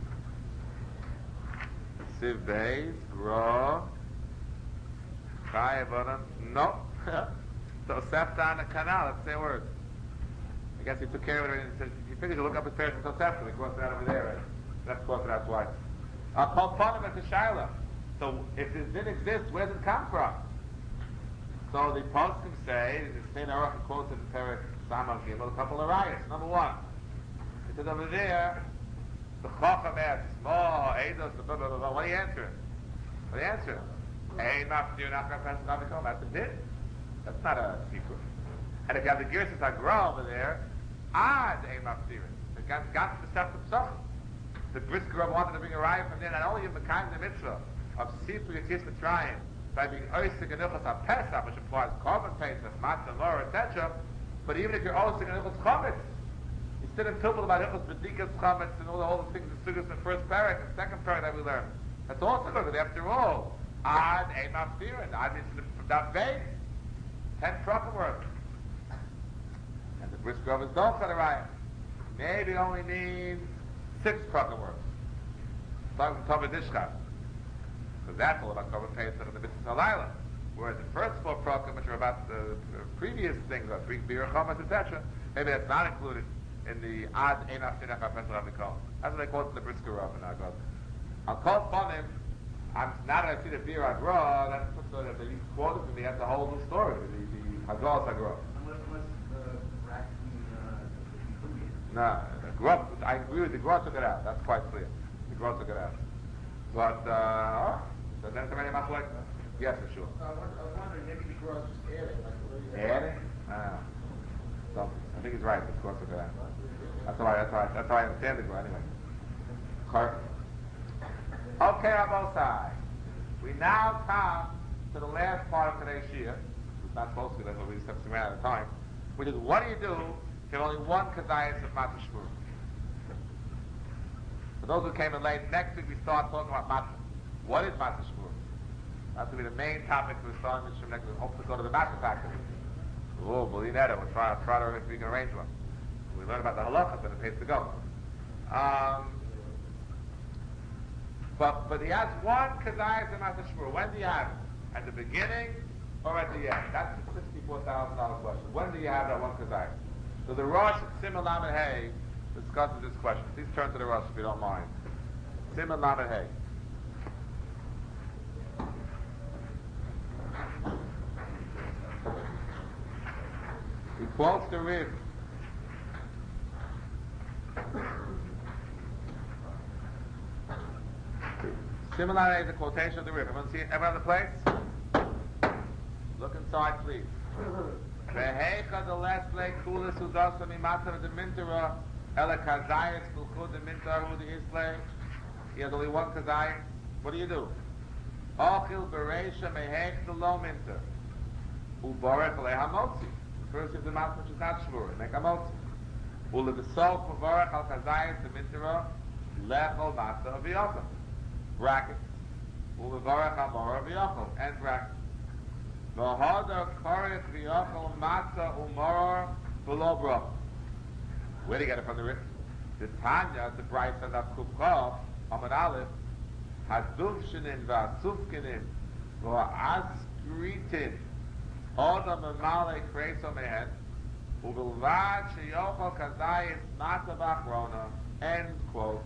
S1: Siv Beis, Gra. Chayav Adam. No. So Sefta on the canal, let's say a word. I guess he took care of it and he figured to look up his parents until Sefta. They crossed it out over there, right? Let's cross it out twice. Called Panim at the Shaila. So if this didn't exist, where does it come from? So the poskim say, the Snein Aruch quotes in the Perek Samar Gimel, a couple of riots. Number one, it says over there, the Chacham asks, Eidos, blah, blah, blah. What do you answer? What do you answer? That's a din. That's not a secret. And if you have the Gersa Sagra over there, Ein Maftirin. It got to the stuff of Pesachim. The Brisker wanted to bring a riot from there, not only in the kind of the mitzvah of Sifri Yitzis Mitzrayim, by being Oisik and Ilchos HaPesach, which implies Korban Pesach, Matzah, Lor, etc., but even if you're Oisik and Ilchos Chometz, you still in Tubal about Ilchos B'dikas Chometz and all the things, the Sugas in the first parak and second parak that we learned. That's also good, after all, Ein Maftirin, Ad is from that base, 10 prakim worth. And the Brisker is don't for the riot. Maybe it only means 6 prakim worth. Talking from Tova Dishkat. Because that's all about Korban Pesach and the Mitzvah Halayla. Whereas the first 4 prakim, which are about the previous things, like Beer Chomas, etc., maybe that's not included in the Ad Einaf Tinach HaPesach HaMikol. That's what they call it in the Brisker Rav in Agod. I'll call Panim, now that I see the Beer Agra, that's so that they quoted for me, that's the whole new story, the Hagol Sagra. No, I agree with the Gra took it out. That's quite clear. The Gra took it out. But, so then it's already much like that. Yes, for sure.
S2: I was wondering, maybe the Gra just added, like the way
S1: Added? So, I think he's right. The Gra took it out. That's how I understand the Gra anyway. Okay, on both sides. We now come to the last part of today's Shia. It's not supposed to be, that's what we just have to run out of time. Which is, what do you do if you have only one Kazayas of Matzah Shmur? For those who came in late, next week we start talking about Matzah. What is Matzah Shmur? That's going to be the main topic we're starting with next week. We hope to go to the Matzah factory. Oh, believe that. We'll try to, if we can arrange one. We learn about the halachas and it pays to go. But he has one Kazayas of Matzah Shmur. When do you have it? At the beginning or at the end? That's the $64,000 question. When do you have that one Kazayas? So the Rosh Simon Lamed Hay discusses this question. Please turn to the Rosh if you don't mind. Simon Lamed Hay. He quotes the Riv. Simon Lamed Hay is a quotation of the Riv. Everyone see it? Everyone in the place? Look inside, please. Vehecha the last play kulis udasa mimatar the mintara ela kazayis kulchud the mintar who the islay. He has only one kazayis. What do? Ochil bereisha mehech the lo mintar ubarech lehamotzi. First is the mouth which is not shmur. Make a motzi. Ule the soul ubarech al kazayis the mintara lechol mata aviyachol. Bracket. Ule barech al mora aviyachol. End bracket. V'hada korech v'yachol matzah umoror below brach. Where do you get it from the written? The Tanya, the Bryce and the Kubcha, Amad Aleph, Haduvshinin v'asufkinin v'asgritin Odam v'malei kreso mehen u'bilvad sheyochol kazayis matzah b'achrona. End quote.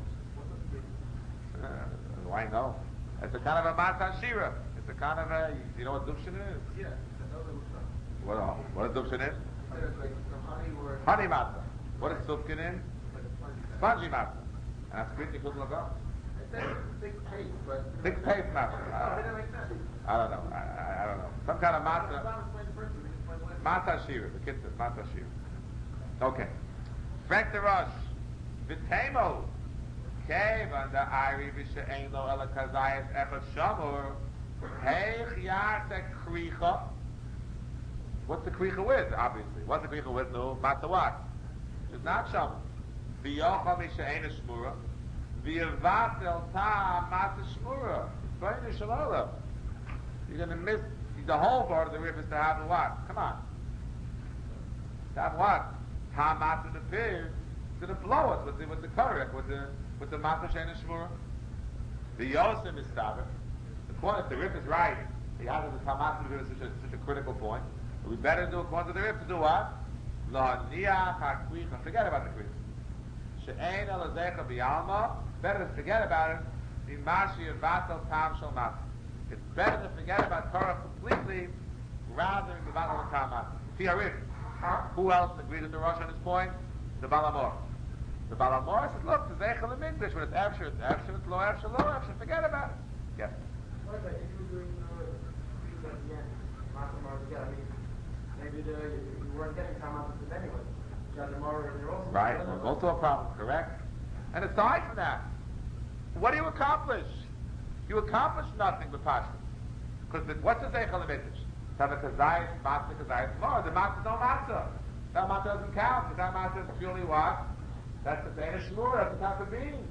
S1: Why no? It's a kind of a matzah shira. It's a kind of a, you know what dubshin is?
S2: Yeah, I know that.
S1: What a dubshin is?
S2: It's like some honey or...
S1: Honey matzah. What is sufkin in? Spongy matzah. And that's great, you couldn't look up.
S2: thick paste, but...
S1: Thick paste matzah.
S2: No, it didn't make sense.
S1: I don't know. I don't know. Some kind of matzah. Matzah shira. The kid says matzah shira. Okay. Frank the Rosh. V'temo. Kevan the Iri v'she'ein lo ela kazayas echad shamur. Heich yasek kricha. What's the kricha with? Obviously. What's the kricha with? No. Matzah what? It's not shamur. V'yocha v'she'ein shmura. V'yavatel ta matzah shmura. B'nei shalala. You're going to miss the whole part of the rib is to have what? Come on. To have what? Ta matzah the pig. It's going to blow us with the korek, with the matzah shein shmura. The yosim is stubborn. If the rib is right, the other the ta matzah is such a critical point. But we better do according to the rib to do what? Lo niach hakricha. Forget about the kricha. She'ein elazecha b'yalma. Better to forget about it. Imashi avatel tam shel matzah. It's better to forget about Torah completely rather than the battle of Tamat. Who else agreed with the Rosh on this point? The Balamor. The Balamor says, look, the Zeichel in English, when it's Efsher, it's Lo Efsher, forget about it. Yes.
S7: What about if you're doing things at the end, Matamar together? I mean, maybe you weren't getting Tamat anyway. You got the Mara and you're also...
S1: Right, we're also a problem, correct? And aside from that, what do you accomplish? You accomplish nothing but Pashto. Because what's the Zeichel in English? To have a Kazayas, Kazayas, more. The matzah is no matzah. That matzah doesn't count. Because that matzah is purely what? That's the Dana Shmur, that's the type of being.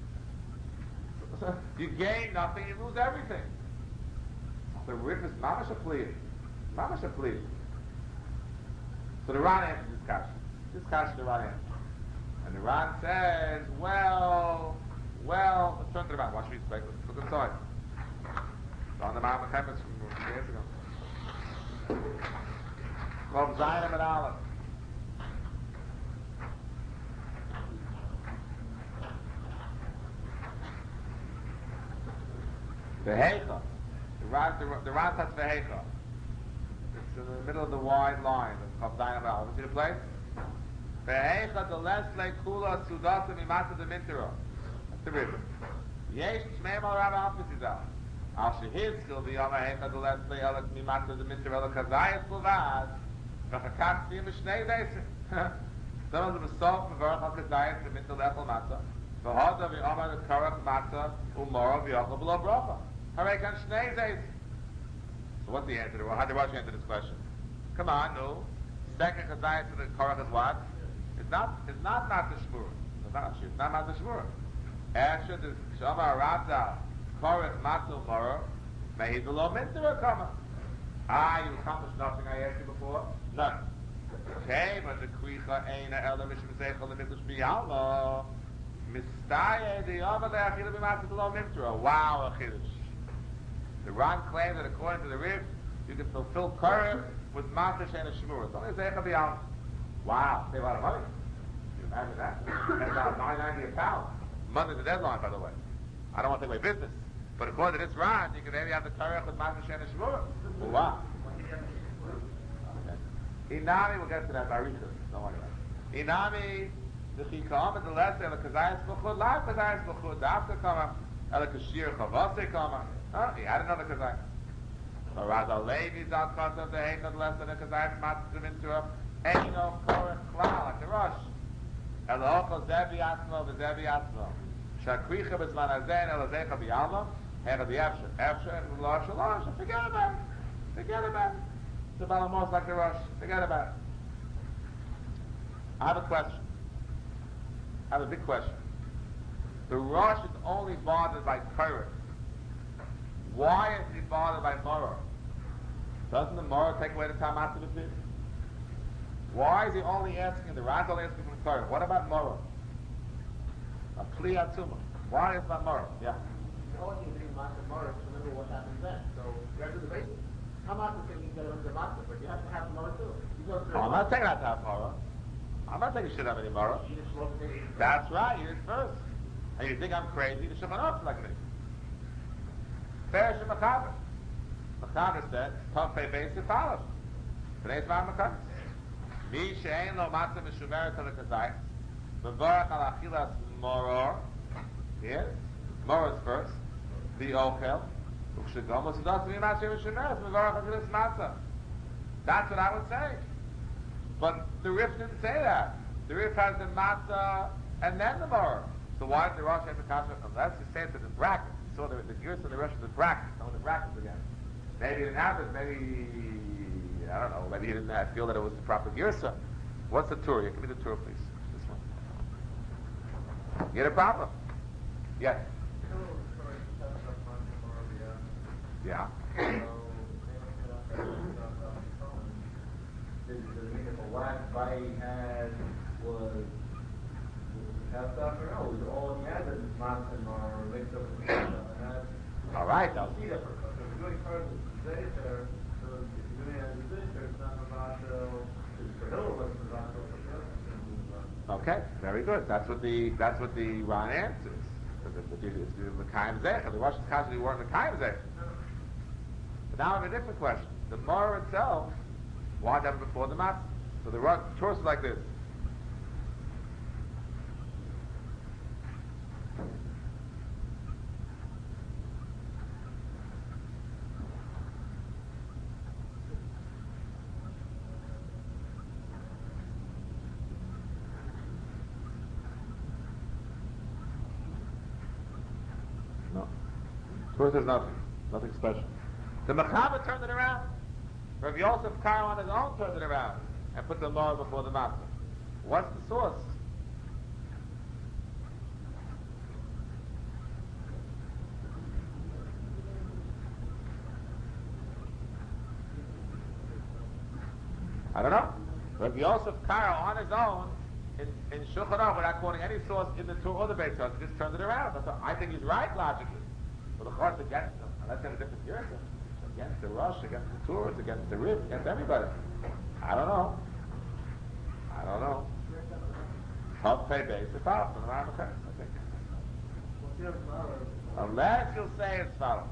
S1: You gain nothing, you lose everything. The rip is mamash a plea. Mamash a plea. So the Ran answers this question. This question the Ran answers. And the Ran says, well, let's turn to the Ran. Watch me speak. Let's look inside. It's on the Mount Mechemes from years ago. Called Zayin and Aleph. Vehecha. The Ran touches Vehecha. It's in the middle of the wide line of Zayin and Aleph. See the place? Vehecha the Lesle Kula Sudasa Mimata de Mintero. That's the river. Yesh Shmeim al Rabba Alpizizal. Al Shehizkil V'yama Hecha the Lesle Elek Mimata de Mintero Elek Hazayas Levad. V'chakat Siyim V'shnei Vesim. Some of them are soft V'varach Al Kazayas V'mintel Echel Matzah. V'hoda V'yama the Karach Matzah Umora V'yochel B'lo Bracha. Harekan Shnei Vesim. So what's the answer? How do you answer this question? Come on, no. Second Chazayas to the Korach is what? It's not the Shmur. It's not the Shmur. After the Shama Rabda Korach Matzah Mora, may he below Minter Kama. You accomplished nothing I asked you before? None. Okay, but the Kricha Eina Ela Mishim Zeichel the Mikdash B'Yalma Mistaye the Yama Le'achila B'Matzah below Minter. Wow, a Chiddush. The Ran claims that according to the Rif, you can fulfill Korach with Matzah Shein Shmur. It's only Zeichel B'Yalma. Wow, save a lot of money. Can you imagine that? That's about $9.90 a pound. Monday's the deadline, by the way. I don't want to take away business. But according to this Ran, you can maybe have the Tarech with Matzah Shein Shmur. Wow. Okay. Inami, we'll get to that by Rishon. Don't worry about it. Inami, the Chikam, and the Lesser, the Kazayas B'chud, Lav Kazayas B'chud, the After Kama, El Kashir Chavase Kama. He had another Kazayas. Razal Levi, Zat Kasav, the Heichad Lesser, the Kazayas Matzah Mintura. Eino Korach Klal, like the Rosh. El Ochel Zevi Atzmo, the Zevi Atzmo. Shakricha B'zman Hazen, El Azecha B'Yalma, Hechad Yefsher. Efsher, and Losh, Losh, forget about it. Forget about it. The Balamos like the Rosh. Forget about it. I have a question. I have a big question. The Rosh is only bothered by Korach. Why is he bothered by Morah? Doesn't the Morah take away the time after the pit? Why is he only asking, the Ran only asking from the Korach? What about Morah? A Pli Atzuma. Why is that Morah? Yeah.
S2: The only thing about the Morah is remember what happens then. So you have to do the basics. Come out and think you get under the matzah, but you have to have Morah too.
S1: I'm not taking out to have Morah. I'm not taking shit out of any Morah. That's right, you did first. And you think I'm crazy, the Shulchan Aruch like me. Perish Mechaber. Mechaber said, Tofei Beis Yifalav. Today's my Mechaber. Mi she'ein lo matzah mishumeret al kazayis, mevarach al achilas moror. Yes. Morris first. The Ochel. Ukshagomos Udas V'Yimashir V'Shemeres Mevarach HaKadosh Matzah. That's what I would say. But the Rif didn't say that. The Rif has the Matzah and then the Morah. So why did the Rosh have the Kasha? Unless you say it in the bracket. You saw the Gears of the Rosh of the bracket. Some of the brackets again. Maybe he didn't have it. Maybe, I don't know. Maybe he didn't feel that it was the proper Girsa. What's the Torah? Give me the Torah, please. This one. You had a problem? Yes. Yeah.
S9: Does it mean if a last bite he had was half stuff or no? Was it all he had that was Matson or mixed up with stuff?
S1: All right.
S9: I'll see that for if you're doing part of the Zayter, so if you're doing it as a Zayter, it's not about for Hill, but it's about
S1: Okay, very good. That's what the Ron answers. It's the Kaim Zecher. The Rosh Hashanah weren't the Kaim Zecher. But now I have a different question. The Morah itself, why did it happen before the Matzah? So the Torah is like this. No. Torah says nothing special. The Mechaber turned it around. Rav Yosef Karo on his own turned it around and put the Morah before the Matzah. What's the source? I don't know. Rav Yosef Karo on his own in Shulchan Aruch, without quoting any source in the Torah or the Beit Torah, just turned it around. I think he's right logically. But the Chor's against him. Unless they have a different Yerusha. Against the Rosh, against the Torah, against the Rif, against everybody. I don't know. Help pay base the foul from the Rambam, I think. Unless you'll say it's foul.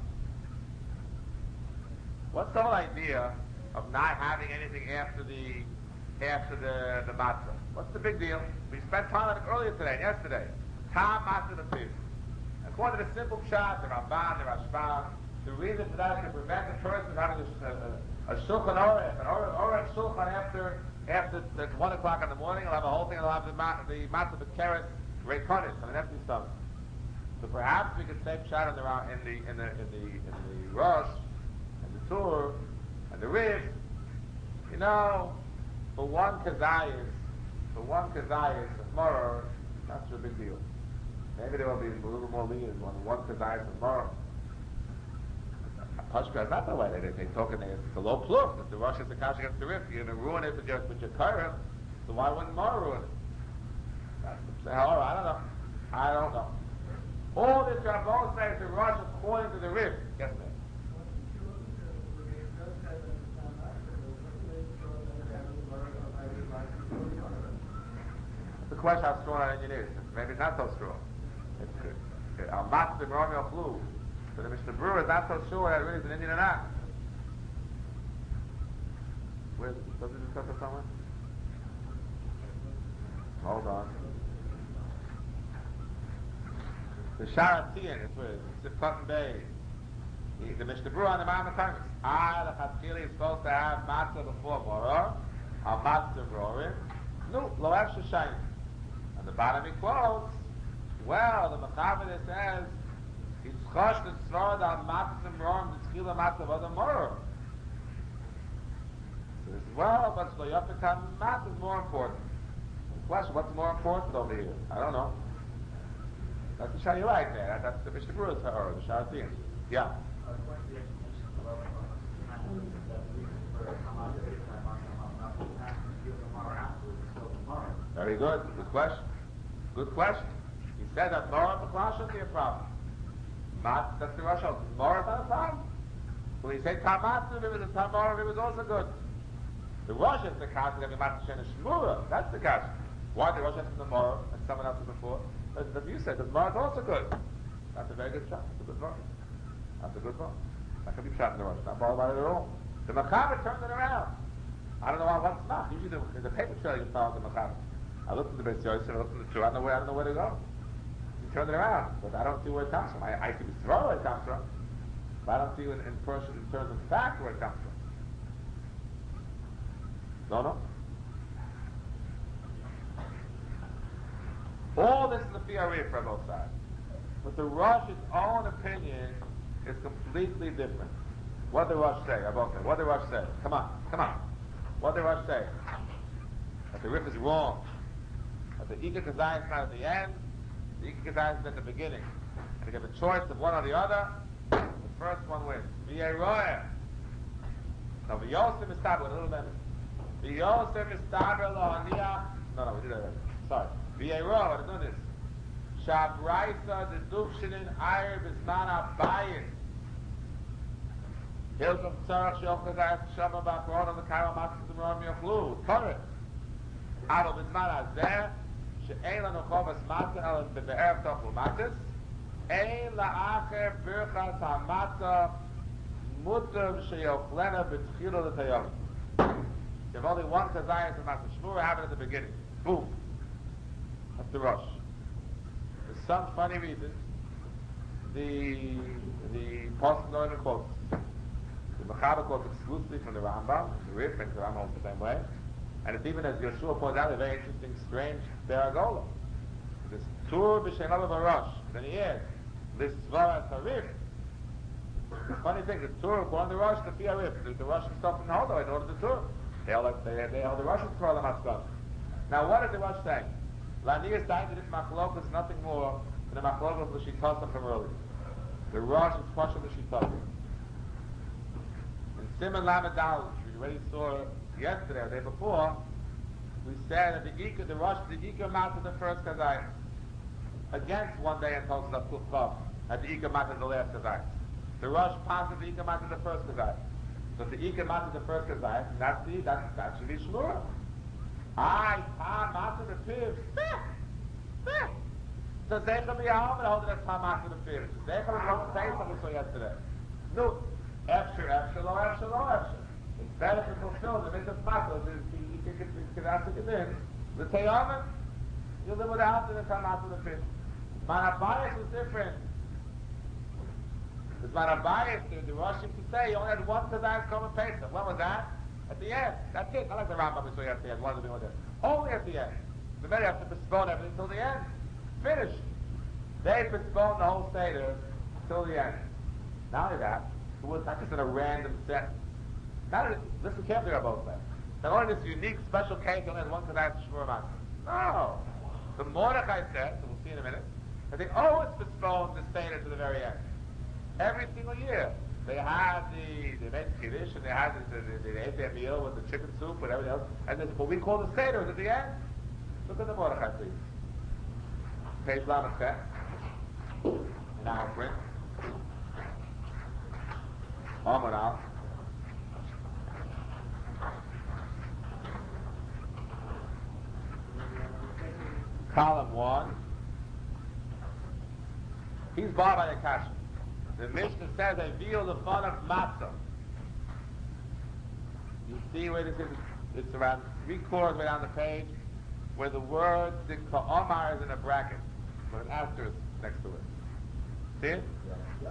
S1: What's the whole idea of not having anything after the matzah? What's the big deal? We spent time on it earlier today and yesterday. Tam matzah the pig. According to the simple pshat, the Ramban, the Rashbam, the reason for that is to prevent the person from having a shulchan orech, an orech shulchan after 1 o'clock in the morning. He'll have a whole thing. He'll have the matzah b'keres reikonis on an empty stomach. So perhaps we could say pshat in the Rosh and the Tur and the Rif. You know, for one kazayis, tomorrow, not such a big deal. Maybe there will be a little more lenient on one kazayis tomorrow. Pashka is not the way they talk in it's a low plug. If the Rosh is the Kash against the Rif, you're going to ruin it with your Kairim, so why wouldn't Mara ruin it? That's the hell, I don't know. All this Rabbon says the Rosh according to the Rif. Yes, ma'am. The question how strong an engineer is. Maybe it's not so strong. Al Matzim Rami Al Chlu. So the Mishnah Brewer is not so sure that it really is an Indian or not. Does it discuss it somewhere? Hold on. The Sharatian, it's where it's Sifkat Bay. The Mishnah Brewer on the Ma'amah Tangus. The Chatzkili is supposed to have matzah before Morah. Al Matzim Rorim. No, Lo Efshe Shayim. On the bottom he quotes, well, the Mechaber says, it's chosh the tzvod al matzim rom, the tzchila matzim of the morah. So this is, well, but shloyopikam matzim is more important. The question, what's more important over here? I don't know. That's the shah you like there. That's the Mishnah Brewer's or the Sharatian. Yeah. Very good. Good question. Good question. He said that Morah B'Klal shouldn't be a problem. That's the Rosh. Morah is not a problem. When he said Tamatzu, it was a Tamorah, it was also good. The Rosh is the Kash, the Matzah Shen Shmura. That's the Kash. Why the Rosh has the Morah and someone else before? As you said, the Morah is also good. That's a very good shot. That's a good Morah. That's a good Morah. That can be shot in the Rosh. Not bothered by it at all. The Mechaber turned it around. I don't know what's not. Usually the paper trail you follow the Mechaber. I looked at the Beis Yosef, I looked at the Torah, I don't know where to go. turned it around, but I don't see where it comes from. I see where it comes from, but I don't see in terms of fact where it comes from. No. All this is the Fiarif from both sides. But the Rosh's own opinion is completely different. What did the Rosh say? What did the Rosh say? Come on. What did the Rosh say? That the Rif is wrong. That the Ika Kazai is not at the end, the Ika Kazai is at the beginning. And if you have a choice of one or the other, the first one wins. V'yeroeh. Now v'yosem is taber, a little bit. V'yosem is taber lo aniyah. No, we did that already. Sorry. V'yeroeh, what is doing this? Shabraisa deduction ayr bismana bayis. Hilcham tzarach sheochazayas shama ba'korona v'kayra matzis v'rom yochlu. Torah. Ado bismana zeh she'ein lanu chovas matzah el be'erev tochlu matzis. Ein la'acher birchas ha'matzah mutav she'yochlena b'tchilo l'tayom. You have only one kazayas of matzah shmura happened at the beginning. Boom. That's the Rosh. For some funny reason, the Pasuk no even quotes. The Mechaber quotes exclusively from the Rambam, the Rif, and the Rambam holds the same way. And it's even, as Yeshua points out, a very interesting, strange Beragola. This Tur b'Shem of a Rosh. Then he adds, this Svara Tarif. The funny thing, the Tur, according to the Rosh, the Fia Rif. The Rosh is stopping the Hodo in order to Tur. They held the Rosh is for the Maskon. Now, what is the Rosh saying? Laniyas died to this machlok is nothing more than a machlok of the Shitasa from earlier. The Rosh is partial to Shitasa. In Simon Lamadal, which we already saw yesterday or the day before, we said that the Rosh, the Ika Mat the first Kazayas. Against one day and tells us of Kufkav, at the Ika Mat the last Kazayas. The Rosh passes the Ika Mat the first Kazayas. So the Ika Mat the first Kazayas, that should be Shmura. After the Piv. So Zeichel be home and hold it as Tam after the Piv. Zeichel is going to say something we saw yesterday. No. Efsher. It's better to fulfill the mitzvah matzah. You can ask it in. The Teyamim, you live without the Tam after the Piv. Manabayas was different. Because Manabayas, the Rosh used to say, you only had one Tazayas come and Pesach. When was that? At the end. That's it. Not like the Rambam we saw yesterday. One of the there. Only at the end. The men have to postpone everything till the end. Finished. They postponed the whole Seder till the end. Not only that, it was not just in a random set. Listen carefully about both sides. Not only this unique special case only has one Kedai Shmur Matzah. No. The Mordechai said, so we'll see in a minute, that they always postponed the Seder to the very end. Every single year. They had they made Kiddush and they had they ate their meal with the chicken soup and everything else. And then what we call the Seder is at the end. Look at the Mordechai, please. Page Lamed in our print. Amar Al. Column 1. He's barred by the Kasha. The Mishnah says, I feel the fun of matzah. You see where this is? It's around 3/4 way down the page, where the word Omar is in a bracket, with an asterisk next to it. See it?
S9: Yeah.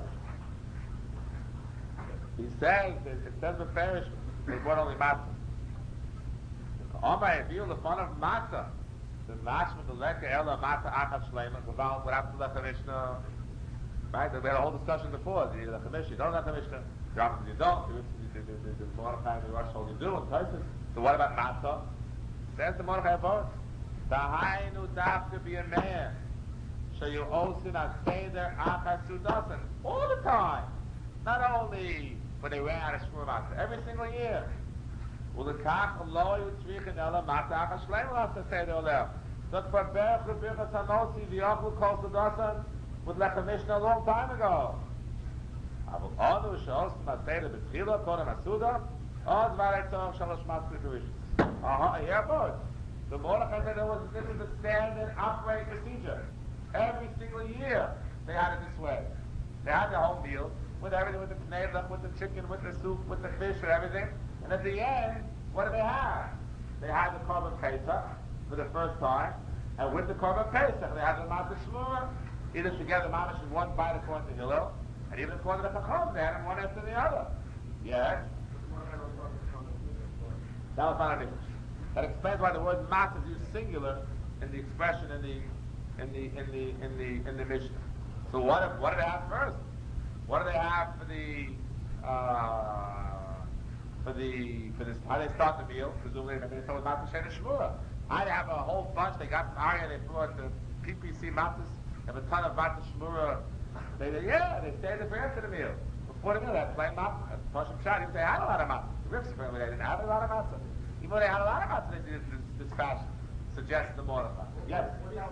S1: He says, it says the parish, they brought only matzah. Omar, I feel the fun of matzah. The mashma, the leka, ela, matzah, achat, shleima, without the lecha Mishnah. Right? We had a whole discussion before. You need a Mishnah. You don't have a Mishnah. You don't. The Mordechai and the Rosh told you do. So what about Matzah? Says the Mordechai both. Tahainu dafka be a man. So you osin aseder achas sudasan. All the time. Not only when they ran out of Shmur Matzah. Every single year. Ulekach lo yutzrichin ela matzah achas shleim las aseder oleh. So for berach lebirchas hanosi v'yachlu kol sudasan with Lechem Mishnah a long time ago. Aber Anu she'os Maseder b'tchila kodem Asuda, Oz v'arei tzorach shalosh matzah b'rishus. Here both. The Mordechai said this is a standard operating procedure. Every single year they had it this way. They had their whole meal with everything, with the pnei, with the chicken, with the soup, with the fish, and everything. And at the end, what do they have? They had the Korban Pesach for the first time, and with the Korban Pesach they had the Matzah Shmura. either together, mamash in one bite according to Hillel, and even according to the Chacham, they had them one after the other. Yes? That was not an English. That explains why the word mat is used singular in the expression in the Mishnah. So what do they have first? What do they have for this? How do they start the meal? Presumably, maybe they start with matzah shein and shmura. How they have a whole bunch? They got from Arya. They brought the PPC matzahs. They have a ton of matzah shmura. They stayed there for after the meal. Before the meal, they had plain matzah. Pashim Shad, even they had a lot of matzah. The Rips apparently they didn't have a lot of matzah. Even though they had a lot of matzah, they did this fashion. Suggests the Mordechai. Yes.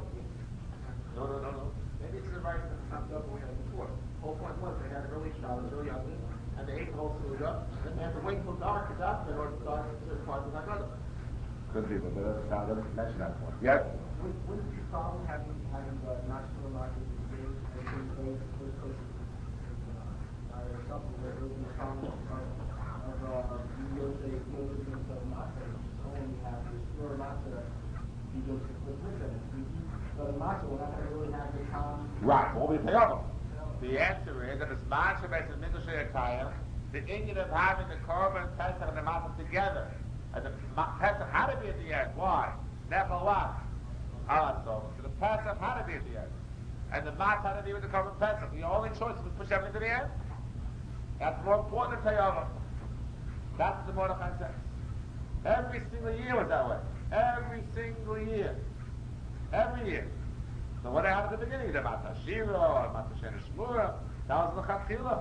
S1: No.
S2: Maybe it's the right that comes up we had before. The whole point was they had an early child, early young, and they ate the whole food up, and they had to wait until dark is up in order to start the part of that.
S1: Could be, but that doesn't mention that point. Yes?
S7: Wouldn't you problem having not so much as the game and things or something where it was in the problem of Yosef himself not only have this pure matzah he goes with it. So the matzah will not really have the time.
S1: Right, what we tell them? The answer is that it's matzah based on Mikdash Kayim, the Indian of having the korban, Pesach, and the matzah together. And the Pesach had to be at the end. Why? Nefal what? So the Pesach had to be at the end. And the matzah had to be with the korban Pesach. The only choice was to push everything to the end. That's more important than Tayava. That's the Mordechai says. Every single year was that way. Every single year. Every year. So what happened at the beginning? The Matzah Shira, or Matzah Shein and Shmura. That was the Chatchila.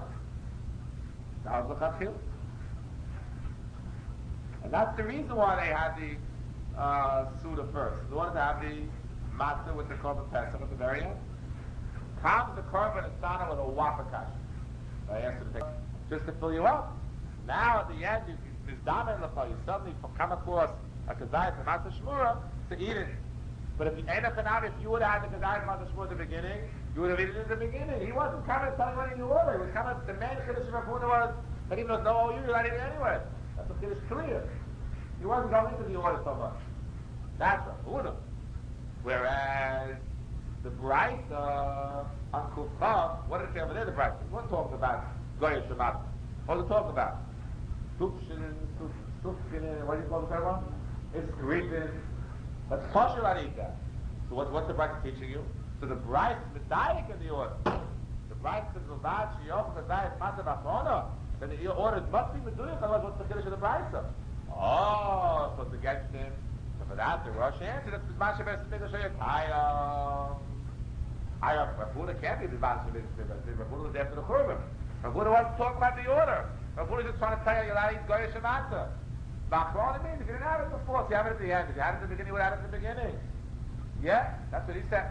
S1: And that's the reason why they had the Suda first. They wanted to have the Matzah with the Korban Pesach at the very end. Comes the Korban and Sana with a Wapakash. I asked you to take just to fill you up. Now at the end, you suddenly come across a Kazayat and Matzah Shmura to eat it. But if you end up if you would have had the Kazayat and Matzah Shmura at the beginning, you would have eaten it at the beginning. He wasn't coming telling what he knew order. He was coming, the main Kiddush of Rabuna was that even though no you not eating it anyway. That's what Kiddush clear. He wasn't going into the order so much. That's Rabuna. Whereas the Braisa on Kufav, what did it say over there, the Braisa? It wasn't talking about Goya Shabbat. What was it talking about? Sufkin, what do you call the third one? It's creeping. But Kosher not eat that. So what's the Braisa teaching you? So the Braisa is Medayik in the order. The Braisa is Mubad, Shiyok, Medayik, Matzah, Bafona. Then the order must be Meduyik, otherwise what's the Kiddush of the Braisa? Oh, so it's against him. So for that, the Rosh answer, that's Mizman Shebesh Mikdash Hayakayam. Rabuna can't be Mizman Shebesh Mikdash. Rabuna was after the Churban. Rabuna wasn't talking about the order. Rabuna was just trying to tell you you're allowed to eat Goya Shemata. Bachron means if you didn't have it before, so you have it at the end. If you had it at the beginning, you would have it at the beginning. Yeah, that's what he said.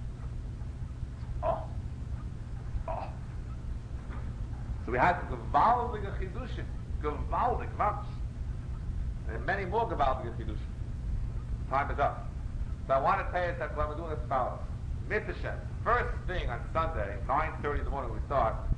S1: Oh. So we had gewaldige Chidushim. Gewaldig, much. And many more gewaldige Chidushim. Time is up. So I want to tell you that what we're doing is follows. Mitzvah. First thing on Sunday, 9:30 in the morning we start,